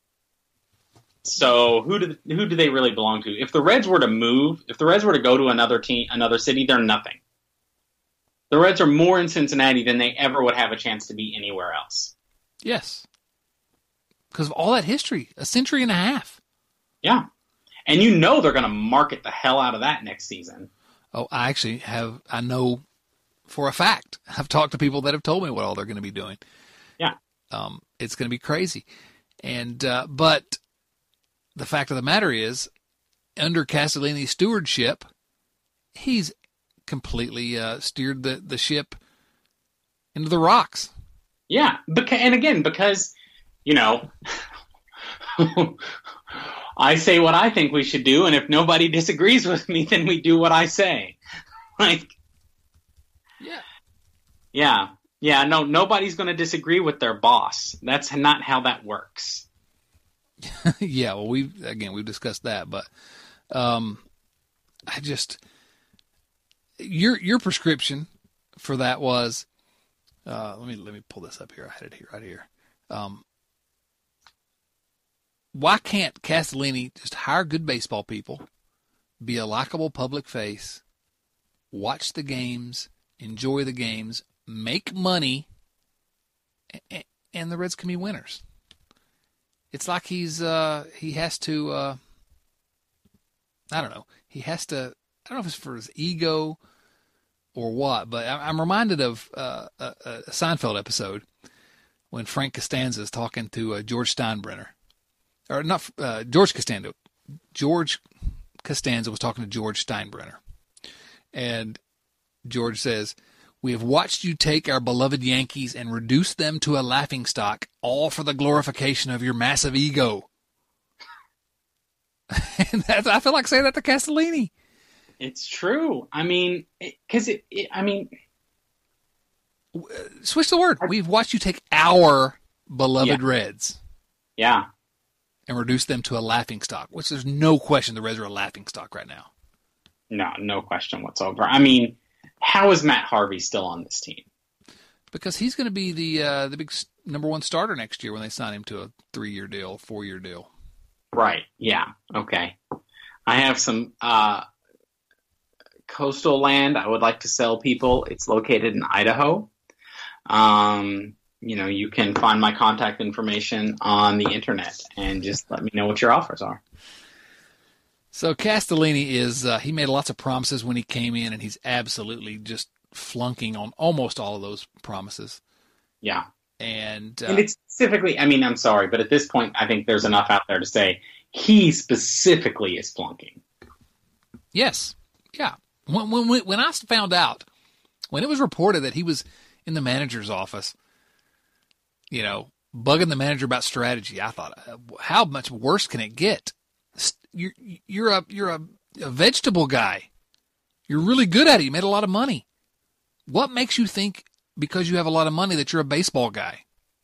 So who do who do they really belong to? If the Reds were to move, if the Reds were to go to another team, another city, they're nothing. The Reds are more in Cincinnati than they ever would have a chance to be anywhere else. Yes. Because of all that history, a century and a half. Yeah. And you know they're going to market the hell out of that next season. Oh, I actually have, I know for a fact. I've talked to people that have told me what all they're going to be doing. Yeah. Um, it's going to be crazy. And, uh, but the fact of the matter is, under Castellini's stewardship, he's completely uh, steered the, the ship into the rocks. Yeah. Beca- and again, because, you know, I say what I think we should do, and if nobody disagrees with me, then we do what I say. Like, yeah. Yeah. Yeah, no, nobody's going to disagree with their boss. That's not how that works. Yeah, well, we've, again, we've discussed that, but um, I just, your your prescription for that was, uh, let me let me pull this up here. I had it here, right here. Um, why can't Castellini just hire good baseball people, be a likable public face, watch the games, enjoy the games, make money, and the Reds can be winners? It's like he's uh, he has to uh, I don't know he has to I don't know if it's for his ego or what, but I'm reminded of uh, a, a Seinfeld episode when Frank Costanza is talking to uh, George Steinbrenner, or not uh, George Costanza. George Costanza was talking to George Steinbrenner, and George says, "We have watched you take our beloved Yankees and reduce them to a laughingstock, all for the glorification of your massive ego." And that's, I feel like saying that to Castellini. It's true. I mean, because it, it, it, I mean, switch the word. We've watched you take our beloved yeah. Reds, yeah, and reduce them to a laughingstock. Which there's no question the Reds are a laughingstock right now. No, no question whatsoever. I mean, how is Matt Harvey still on this team? Because he's going to be the uh, the big number one starter next year when they sign him to a three-year deal, four-year deal. Right. Yeah. Okay. I have some uh, coastal land I would like to sell people. It's located in Idaho. Um, you know, you can find my contact information on the internet and just let me know what your offers are. So Castellini is, uh, he made lots of promises when he came in, and he's absolutely just flunking on almost all of those promises. Yeah. And, uh, and it's specifically, I mean, I'm sorry, but at this point, I think there's enough out there to say he specifically is flunking. Yes. Yeah. When, when, when I found out, when it was reported that he was in the manager's office, you know, bugging the manager about strategy, I thought, how much worse can it get? You're you're a you're a, a vegetable guy. You're really good at it. You made a lot of money. What makes you think because you have a lot of money that you're a baseball guy?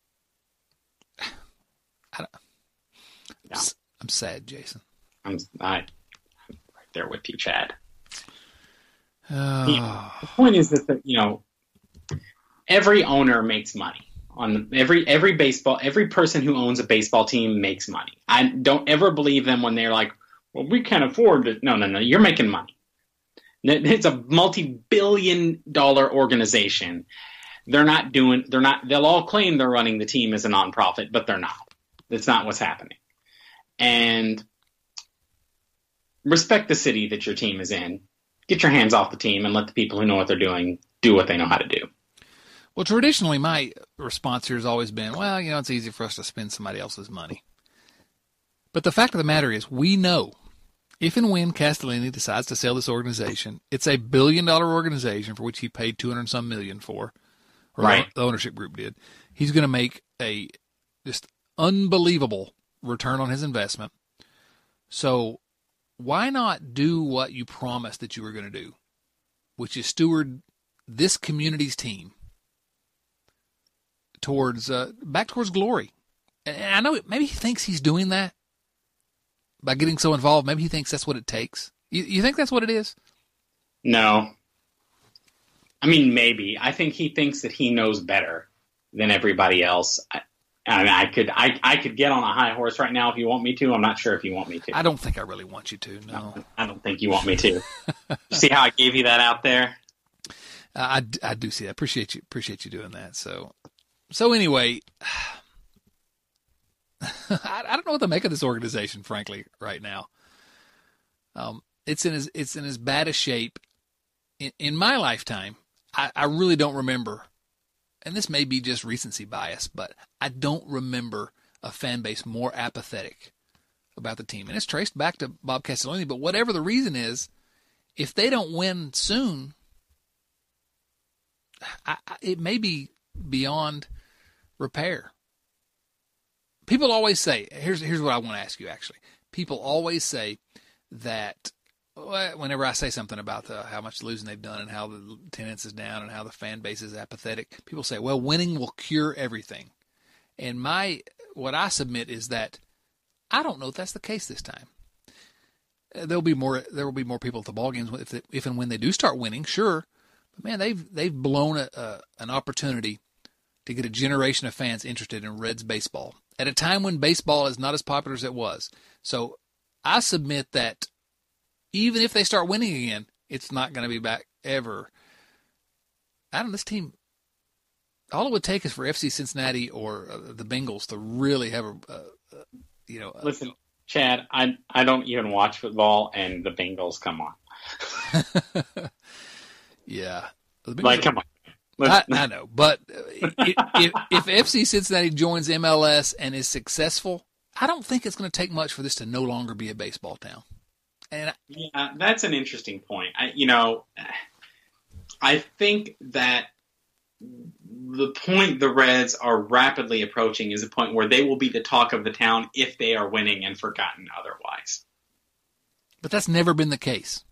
I don't, yeah. I'm sad, Jason. I'm, I, I'm right there with you, Chad. Oh. Yeah, the point is that the, you know every owner makes money. On every every baseball, every person who owns a baseball team makes money. I don't ever believe them when they're like, "Well, we can't afford it." No, no, no. You're making money. It's a multi-billion dollar organization. They're not doing. They're not. They'll all claim they're running the team as a nonprofit, but they're not. That's not what's happening. And respect the city that your team is in. Get your hands off the team and let the people who know what they're doing do what they know how to do. Well, traditionally, my response here has always been, well, you know, it's easy for us to spend somebody else's money. But the fact of the matter is, we know if and when Castellini decides to sell this organization, it's a billion-dollar organization for which he paid two hundred some million for, or right. the ownership group did. He's going to make a just unbelievable return on his investment. So why not do what you promised that you were going to do, which is steward this community's team towards uh, back towards glory. And I know maybe he thinks he's doing that by getting so involved. Maybe he thinks that's what it takes. You, you think that's what it is? No. I mean, maybe. I think he thinks that he knows better than everybody else. I, I mean, I could, I, I could get on a high horse right now if you want me to. I'm not sure if you want me to. I don't think I really want you to. No, I don't think you want me to. See how I gave you that out there? Uh, I, I do see that. Appreciate you. Appreciate you doing that. So. So anyway, I, I don't know what to make of this organization, frankly, right now. Um, it's in as it's in as bad a shape in, in my lifetime. I, I really don't remember, and this may be just recency bias, but I don't remember a fan base more apathetic about the team, and it's traced back to Bob Castellini. But whatever the reason is, if they don't win soon, I, I, it may be beyond repair. People always say, here's here's what I want to ask you actually. People always say that whenever I say something about the, how much losing they've done and how the attendance is down and how the fan base is apathetic, people say, well, winning will cure everything. And my what I submit is that I don't know if that's the case this time. There'll be more there will be more people at the ball games if they, if and when they do start winning, sure. But man, they've they've blown a, a, an opportunity to get a generation of fans interested in Reds baseball at a time when baseball is not as popular as it was. So I submit that even if they start winning again, it's not going to be back ever. I don't know, this team, all it would take is for F C Cincinnati or uh, the Bengals to really have a, uh, uh, you know. Uh, Listen, Chad, I I don't even watch football, and the Bengals, come on. Yeah. The like, come on. I, I know, but if, if, if F C Cincinnati joins M L S and is successful, I don't think it's going to take much for this to no longer be a baseball town. And I, yeah, that's an interesting point. I, you know, I think that the point the Reds are rapidly approaching is a point where they will be the talk of the town if they are winning and forgotten otherwise. But that's never been the case.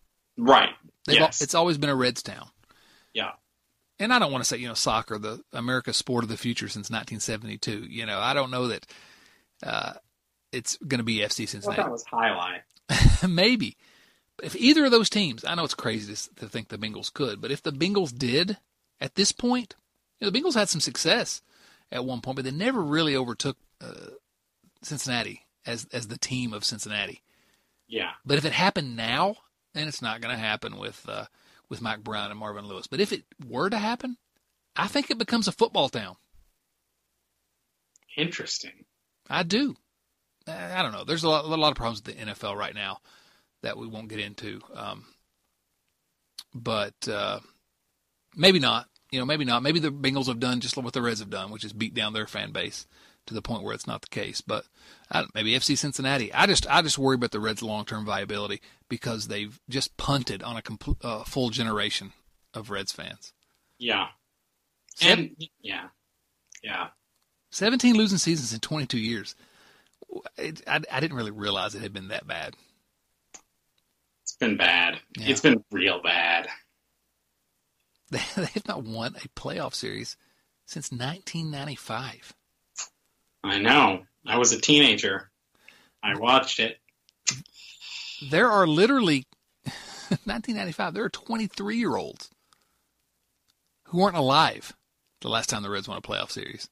Right. They've Yes. al- it's always been a Reds town. Yeah. And I don't want to say, you know, soccer, the America's sport of the future since nineteen seventy-two. You know, I don't know that uh, it's going to be F C I thought Cincinnati. that was highlight. Maybe. If either of those teams, I know it's crazy to, to think the Bengals could, but if the Bengals did at this point, you know, the Bengals had some success at one point, but they never really overtook uh, Cincinnati as as the team of Cincinnati. Yeah. But if it happened now, then it's not going to happen with uh, with Mike Brown and Marvin Lewis. But if it were to happen, I think it becomes a football town. Interesting. I do. I don't know. There's a lot, a lot of problems with the N F L right now that we won't get into. Um, but uh, maybe not. You know, maybe not. Maybe the Bengals have done just what the Reds have done, which is beat down their fan base to the point where it's not the case. But I don't, maybe F C Cincinnati. I just I just worry about the Reds' long-term viability because they've just punted on a complete, uh, full generation of Reds fans. Yeah. Seven, And yeah. Yeah. seventeen losing seasons in twenty-two years. It, I, I didn't really realize it had been that bad. It's been bad. Yeah. It's been real bad. They, they have not won a playoff series since nineteen ninety-five. I know. I was a teenager. I watched it. There are literally, nineteen ninety-five, there are twenty-three-year-olds who weren't alive the last time the Reds won a playoff series.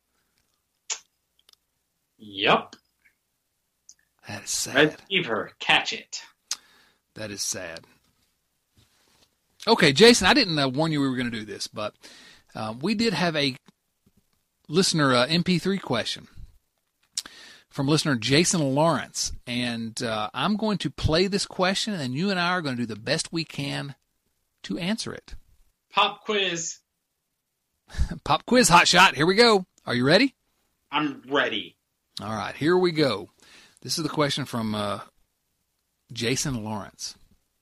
Yep. That is sad. Red Fever, catch it. That is sad. Okay, Jason, I didn't uh, warn you we were going to do this, but uh, we did have a listener uh, M P three question from listener Jason Lawrence, and uh, I'm going to play this question, and you and I are going to do the best we can to answer it. Pop quiz. Pop quiz, hot shot. Here we go. Are you ready? I'm ready. All right, here we go. This is the question from uh, Jason Lawrence.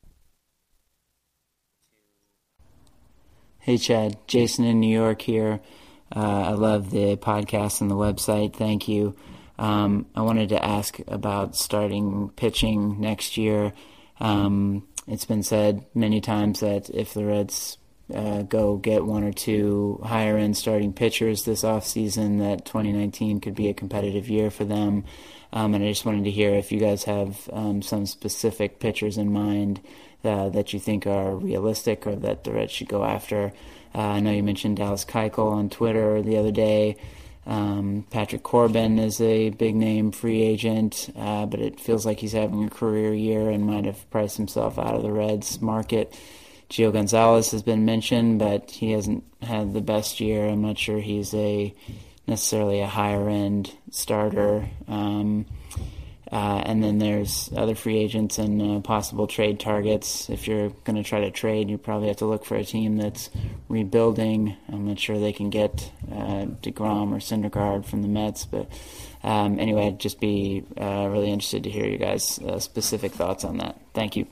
Hey, Chad. Jason in New York here. Uh, I love the podcast and the website. Thank you. Um, I wanted to ask about starting pitching next year. Um, it's been said many times that if the Reds uh, go get one or two higher-end starting pitchers this offseason, that twenty nineteen could be a competitive year for them. Um, and I just wanted to hear if you guys have um, some specific pitchers in mind Uh, that you think are realistic or that the Reds should go after. Uh, I know you mentioned Dallas Keuchel on Twitter the other day. Um, Patrick Corbin is a big-name free agent, uh, but it feels like he's having a career year and might have priced himself out of the Reds market. Gio Gonzalez has been mentioned, but he hasn't had the best year. I'm not sure he's a necessarily a higher-end starter. Um Uh, and then there's other free agents and uh, possible trade targets. If you're going to try to trade, you probably have to look for a team that's rebuilding. I'm not sure they can get uh, DeGrom or Syndergaard from the Mets. But um, anyway, I'd just be uh, really interested to hear you guys' uh, specific thoughts on that. Thank you.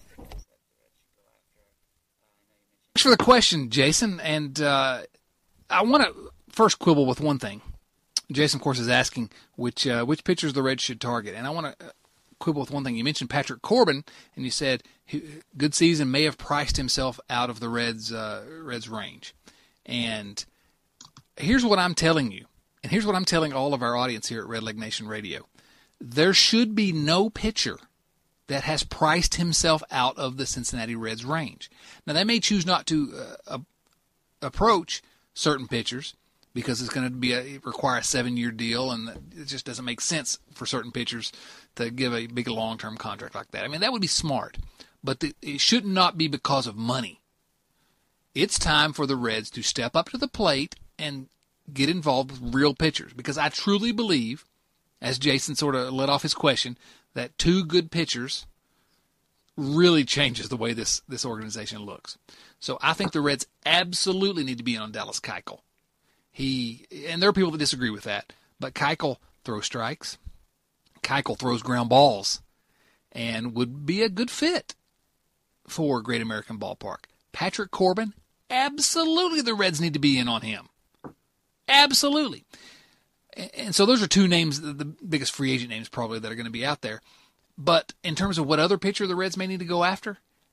Thanks for the question, Jason. And uh, I want to first quibble with one thing. Jason, of course, is asking which uh, which pitchers the Reds should target. And I want to quibble with one thing. You mentioned Patrick Corbin, and you said he, good season may have priced himself out of the Reds uh, Reds range. And here's what I'm telling you, and here's what I'm telling all of our audience here at Red Leg Nation Radio. There should be no pitcher that has priced himself out of the Cincinnati Reds range. Now, they may choose not to uh, approach certain pitchers, because it's going to be a, require a seven-year deal, and it just doesn't make sense for certain pitchers to give a big long-term contract like that. I mean, that would be smart, but the, it should not be because of money. It's time for the Reds to step up to the plate and get involved with real pitchers, because I truly believe, as Jason sort of led off his question, that two good pitchers really changes the way this, this organization looks. So I think the Reds absolutely need to be in on Dallas Keuchel. He, and there are people that disagree with that, but Keuchel throws strikes. Keuchel throws ground balls and would be a good fit for Great American Ballpark. Patrick Corbin, absolutely the Reds need to be in on him. Absolutely. And so those are two names, the biggest free agent names probably that are going to be out there. But in terms of what other pitcher the Reds may need to go after,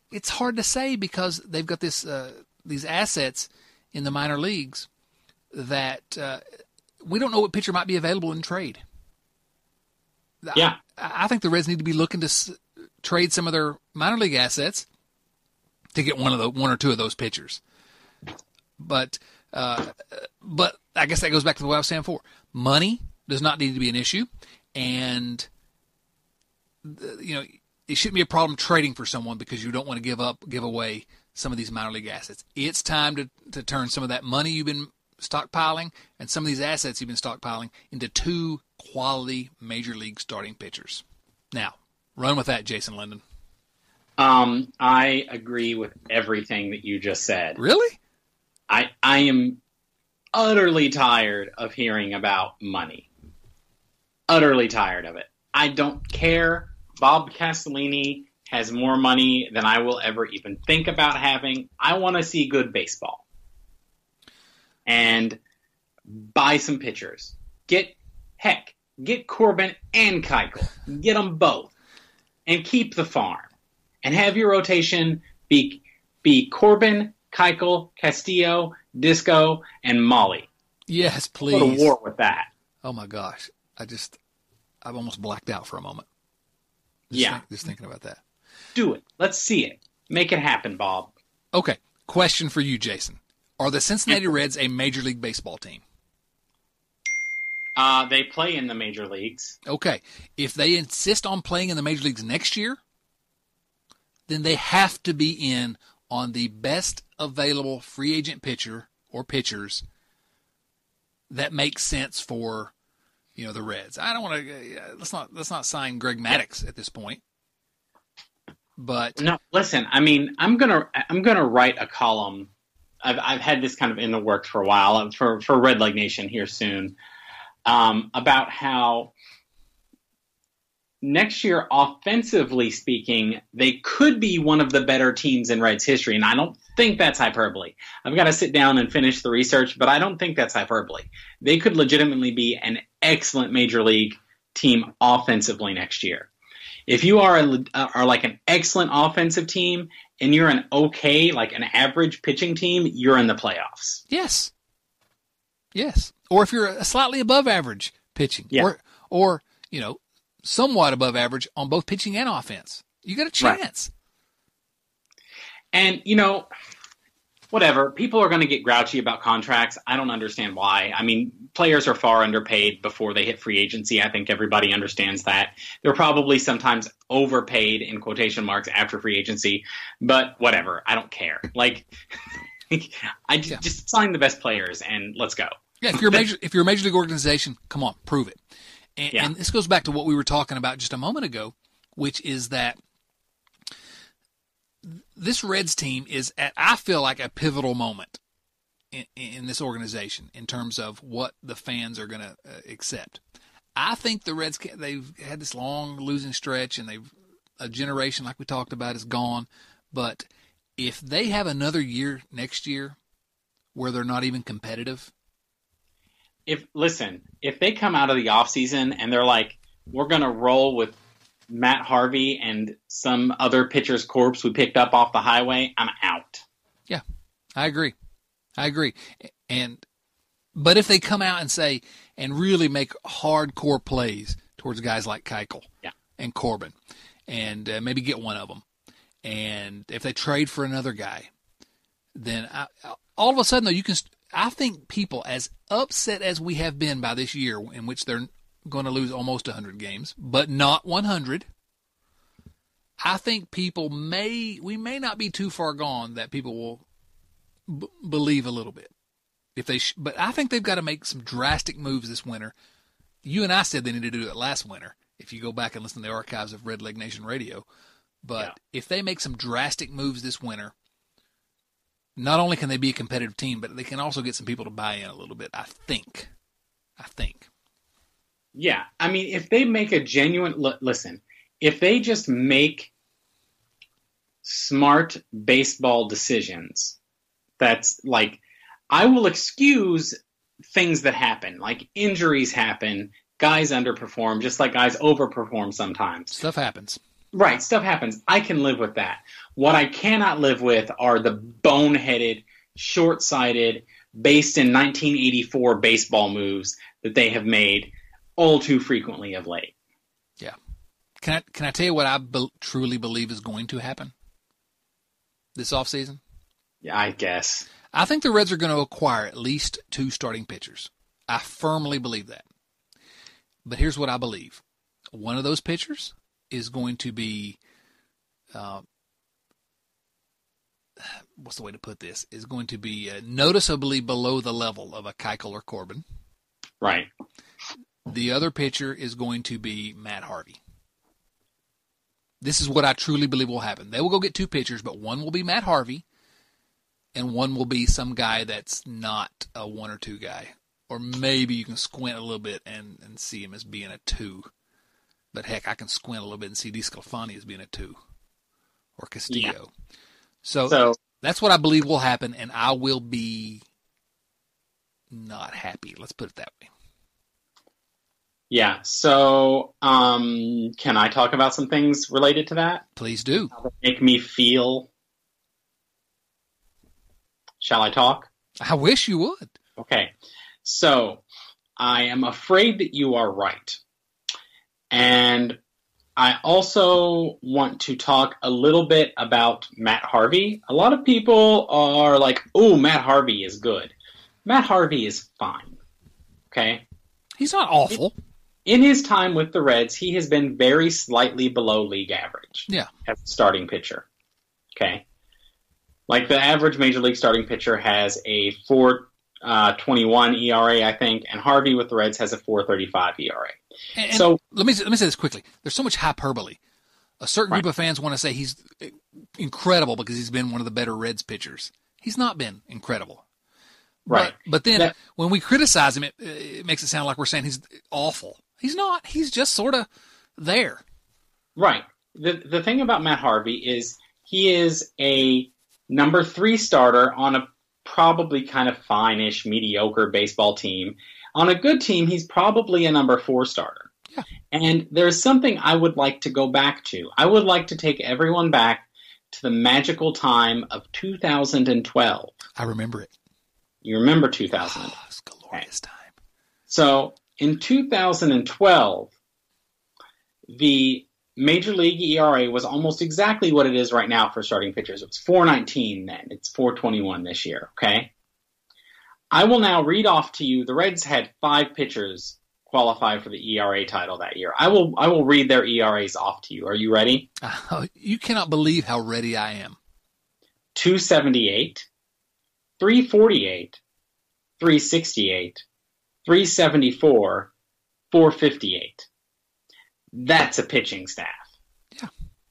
it's hard to say because they've got this uh, these assets in the minor leagues that uh, we don't know what pitcher might be available in trade. Yeah. I, I think the Reds need to be looking to s- trade some of their minor league assets to get one of the one or two of those pitchers. But uh, but I guess that goes back to what I was saying before. Money does not need to be an issue, and you know it shouldn't be a problem trading for someone because you don't want to give up give away some of these minor league assets. It's time to to turn some of that money you've been stockpiling and some of these assets you've been stockpiling into two quality major league starting pitchers. Now, run with that, Jason Linden. Um, I agree with everything that you just said. Really? I I am utterly tired of hearing about money. Utterly tired of it. I don't care. Bob Castellini has more money than I will ever even think about having. I want to see good baseball. And buy some pitchers. Get, heck, get Corbin and Keuchel. Get them both. And keep the farm. And have your rotation be be Corbin, Keuchel, Castillo, Disco, and Molly. Yes, please. Go to war with that. Oh my gosh, I just I've almost blacked out for a moment. Just Yeah, think, just thinking about that. Do it. Let's see it. Make it happen, Bob. Okay, question for you, Jason: are the Cincinnati Reds a Major League Baseball team? Uh, they play in the major leagues. Okay, if they insist on playing in the major leagues next year, then they have to be in on the best available free agent pitcher or pitchers that makes sense for, you know, the Reds. I don't want to uh, let's not let's not sign Greg Maddux at this point. But No, listen. I mean, I'm gonna I'm gonna write a column. I've I've had this kind of in the works for a while for for Red Leg Nation here soon, um, about how next year, offensively speaking, they could be one of the better teams in Reds history. And I don't think that's hyperbole. I've got to sit down and finish the research, but I don't think that's hyperbole. They could legitimately be an excellent major league team offensively next year. If you are a, are like an excellent offensive team and you're an okay, like an average pitching team, you're in the playoffs. yes. Yes. Or if you're a slightly above average pitching, Yeah. or or, you know, somewhat above average on both pitching and offense, you got a chance. Right. And, you know, whatever. People are going to get grouchy about contracts. I don't understand why. I mean, players are far underpaid before they hit free agency. I think everybody understands that. They're probably sometimes overpaid in quotation marks after free agency, but whatever. I don't care. Like, I just, Yeah. just sign the best players and let's go. Yeah, if you're a major if you're a major league organization, come on, prove it. And, Yeah. and this goes back to what we were talking about just a moment ago, which is that this Reds team is at, I feel like, a pivotal moment in, in this organization in terms of what the fans are going to uh, accept. I think the Reds, they've had this long losing stretch, and they've a generation, like we talked about, is gone. But if they have another year next year where they're not even competitive, If listen, if they come out of the offseason and they're like, we're going to roll with Matt Harvey and some other pitcher's corpse we picked up off the highway, I'm out. yeah, I agree. I agree. And but if they come out and say and really make hardcore plays towards guys like Keuchel Yeah. and Corbin, and uh, maybe get one of them, and if they trade for another guy, then I, all of a sudden, though, you can. I think people, as upset as we have been by this year, in which they're going to lose almost one hundred games, but not one hundred, I think people may, we may not be too far gone that people will b- believe a little bit. If they, sh- but I think they've got to make some drastic moves this winter. You and I said they needed to do it last winter, if you go back and listen to the archives of Red Leg Nation Radio. But Yeah. if they make some drastic moves this winter, not only can they be a competitive team, but they can also get some people to buy in a little bit, I think. I think. Yeah. I mean, if they make a genuine l- listen, if they just make smart baseball decisions, that's like, I will excuse things that happen, like injuries happen, guys underperform, just like guys overperform sometimes. Stuff happens. Right, stuff happens. I can live with that. What I cannot live with are the boneheaded, short-sighted, based in nineteen eighty-four baseball moves that they have made all too frequently of late. Yeah. Can I can I tell you what I be- truly believe is going to happen this offseason? Yeah, I guess. I think the Reds are going to acquire at least two starting pitchers. I firmly believe that. But here's what I believe. One of those pitchers is going to be, uh, what's the way to put this, is going to be uh, noticeably below the level of a Keuchel or Corbin. Right. The other pitcher is going to be Matt Harvey. This is what I truly believe will happen. They will go get two pitchers, but one will be Matt Harvey, and one will be some guy that's not a one or two guy. Or maybe you can squint a little bit and, and see him as being a two. But heck, I can squint a little bit and see DeSclafani as being a two. Or Castillo. Yeah. So, so that's what I believe will happen, and I will be not happy. Let's put it that way. Yeah, so um, can I talk about some things related to that? Please do. How they make me feel. Shall I talk? I wish you would. Okay. So, I am afraid that you are right. And I also want to talk a little bit about Matt Harvey. A lot of people are like, oh, Matt Harvey is good. Matt Harvey is fine. Okay? He's not awful. In his time with the Reds, he has been very slightly below league average. Yeah. As a starting pitcher. Okay? Like the average major league starting pitcher has a four twenty-one E R A, I think, and Harvey with the Reds has a four thirty-five E R A. And, and so let me let me say this quickly. There's so much hyperbole. A certain right. group of fans want to say he's incredible because he's been one of the better Reds pitchers. He's not been incredible. Right. But, but then that, when we criticize him, it, it makes it sound like we're saying he's awful. He's not. He's just sort of there. Right. The the thing about Matt Harvey is he is a number three starter on a probably kind of fine-ish, mediocre baseball team. On a good team, he's probably a number four starter. Yeah. And there's something I would like to go back to. I would like to take everyone back to the magical time of two thousand twelve. I remember it. You remember two thousand? Oh, it's a glorious time. So in two thousand twelve, the Major League E R A was almost exactly what it is right now for starting pitchers. It was four nineteen then. It's four twenty-one this year, okay? I will now read off to you. The Reds had five pitchers qualify for the E R A title that year. I will I will read their E R As off to you. Are you ready? Uh, you cannot believe how ready I am. two seventy-eight, three forty-eight, three sixty-eight, three seventy-four, four fifty-eight. That's a pitching staff. Yeah.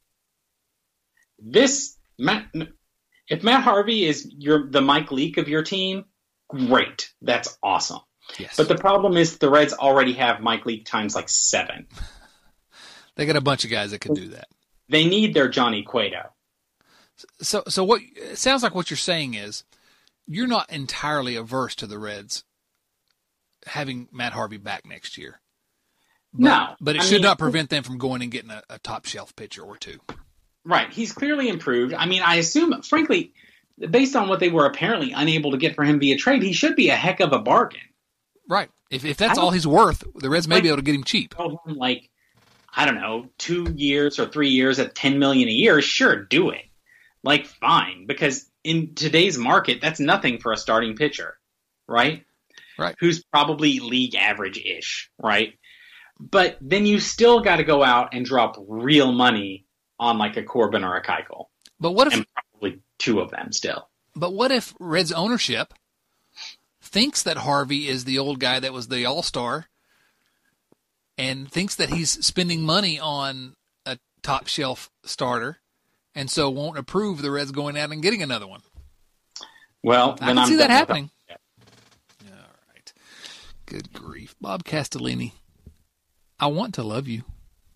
This Matt, if Matt Harvey is your the Mike Leake of your team, great. That's awesome. Yes. But the problem is the Reds already have Mike Leake times like seven. They got a bunch of guys that can do that. They need their Johnny Cueto. So, so what it sounds like what you're saying is you're not entirely averse to the Reds having Matt Harvey back next year. But, no. But it I should mean, not prevent them from going and getting a, a top shelf pitcher or two. Right. He's clearly improved. I mean, I assume, frankly, based on what they were apparently unable to get for him via trade, he should be a heck of a bargain. Right. If if that's all he's worth, the Reds may like, be able to get him cheap. Like, I don't know, two years or three years at ten million dollars a year, sure, do it. Like, fine. Because in today's market, that's nothing for a starting pitcher. Right? Right. Who's probably league average-ish. Right? But then you still got to go out and drop real money on like a Corbin or a Keuchel. But what if and probably two of them still? But what if Reds ownership thinks that Harvey is the old guy that was the all-star and thinks that he's spending money on a top shelf starter and so won't approve the Reds going out and getting another one? Well, I then can I'm see that done with happening. All right. Good grief. Bob Castellini. I want to love you.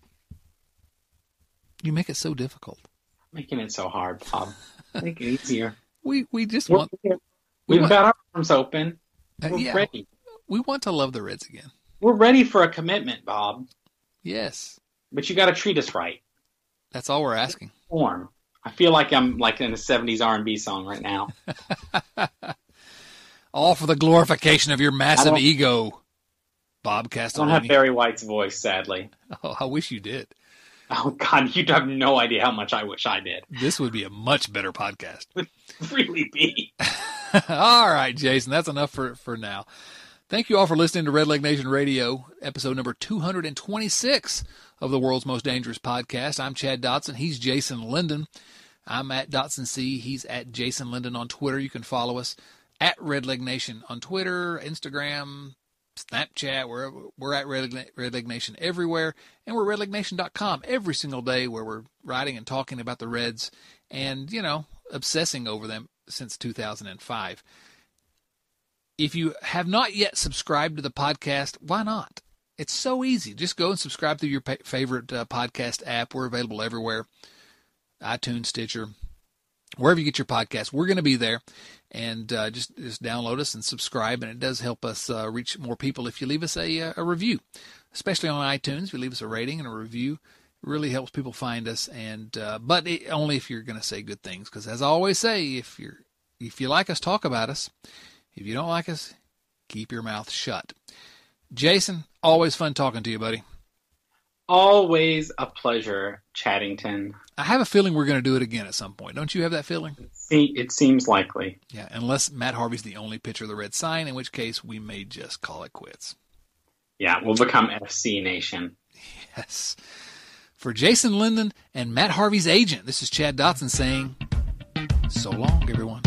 You make it so difficult. Making it so hard, Bob. Make it easier. We we just We're, want. We've we want, got our arms open. uh, We're yeah, ready. We want to love the Reds again. We're ready for a commitment, Bob. Yes. But you got to treat us right. That's all we're asking. Form. I feel like I'm like in a seventies R and B song right now. All for the glorification of your massive ego, Bob Castellini. I don't have Barry White's voice, sadly. Oh, I wish you did. Oh, God, you have no idea how much I wish I did. This would be a much better podcast. It would really be. All right, Jason, that's enough for, for now. Thank you all for listening to Red Leg Nation Radio, episode number two hundred twenty-six of the world's most dangerous podcast. I'm Chad Dotson. He's Jason Linden. I'm at Dotson C. He's at Jason Linden on Twitter. You can follow us at Red Leg Nation on Twitter, Instagram, Snapchat. We're, we're at Red, Red Leg Nation everywhere. And we're red leg nation dot com every single day, where we're writing and talking about the Reds and, you know, obsessing over them since two thousand five. If you have not yet subscribed to the podcast, why not? It's so easy. Just go and subscribe through your pa- favorite uh, podcast app. We're available everywhere. iTunes, Stitcher, wherever you get your podcasts. We're going to be there. And uh, just, just download us and subscribe. And it does help us uh, reach more people if you leave us a, a review, especially on iTunes. If you leave us a rating and a review, it really helps people find us. And uh, but it, only if you're going to say good things. Because as I always say, if you're if you like us, talk about us. If you don't like us, keep your mouth shut. Jason, always fun talking to you, buddy. Always a pleasure, Chaddington. I have a feeling we're going to do it again at some point. Don't you have that feeling? See, it seems likely. Yeah, unless Matt Harvey's the only pitcher of the Red sign, in which case we may just call it quits. Yeah, we'll become F C Nation. Yes. For Jason Linden and Matt Harvey's agent, this is Chad Dotson saying, so long, everyone.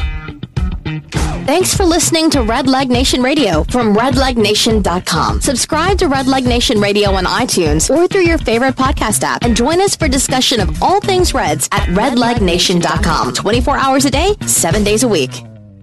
Thanks for listening to Red Leg Nation Radio from red leg nation dot com. Subscribe to Red Leg Nation Radio on iTunes or through your favorite podcast app, and join us for discussion of all things Reds at red leg nation dot com. twenty-four hours a day, seven days a week.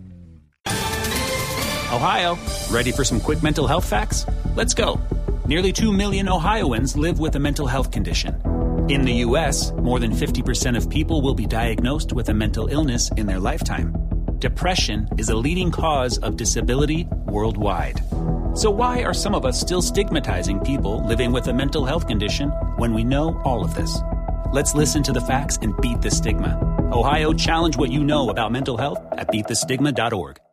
Ohio, ready for some quick mental health facts? Let's go. Nearly two million Ohioans live with a mental health condition. In the U S, more than fifty percent of people will be diagnosed with a mental illness in their lifetime. Depression is a leading cause of disability worldwide. So why are some of us still stigmatizing people living with a mental health condition when we know all of this? Let's listen to the facts and beat the stigma. Ohio, challenge what you know about mental health at beat the stigma dot org.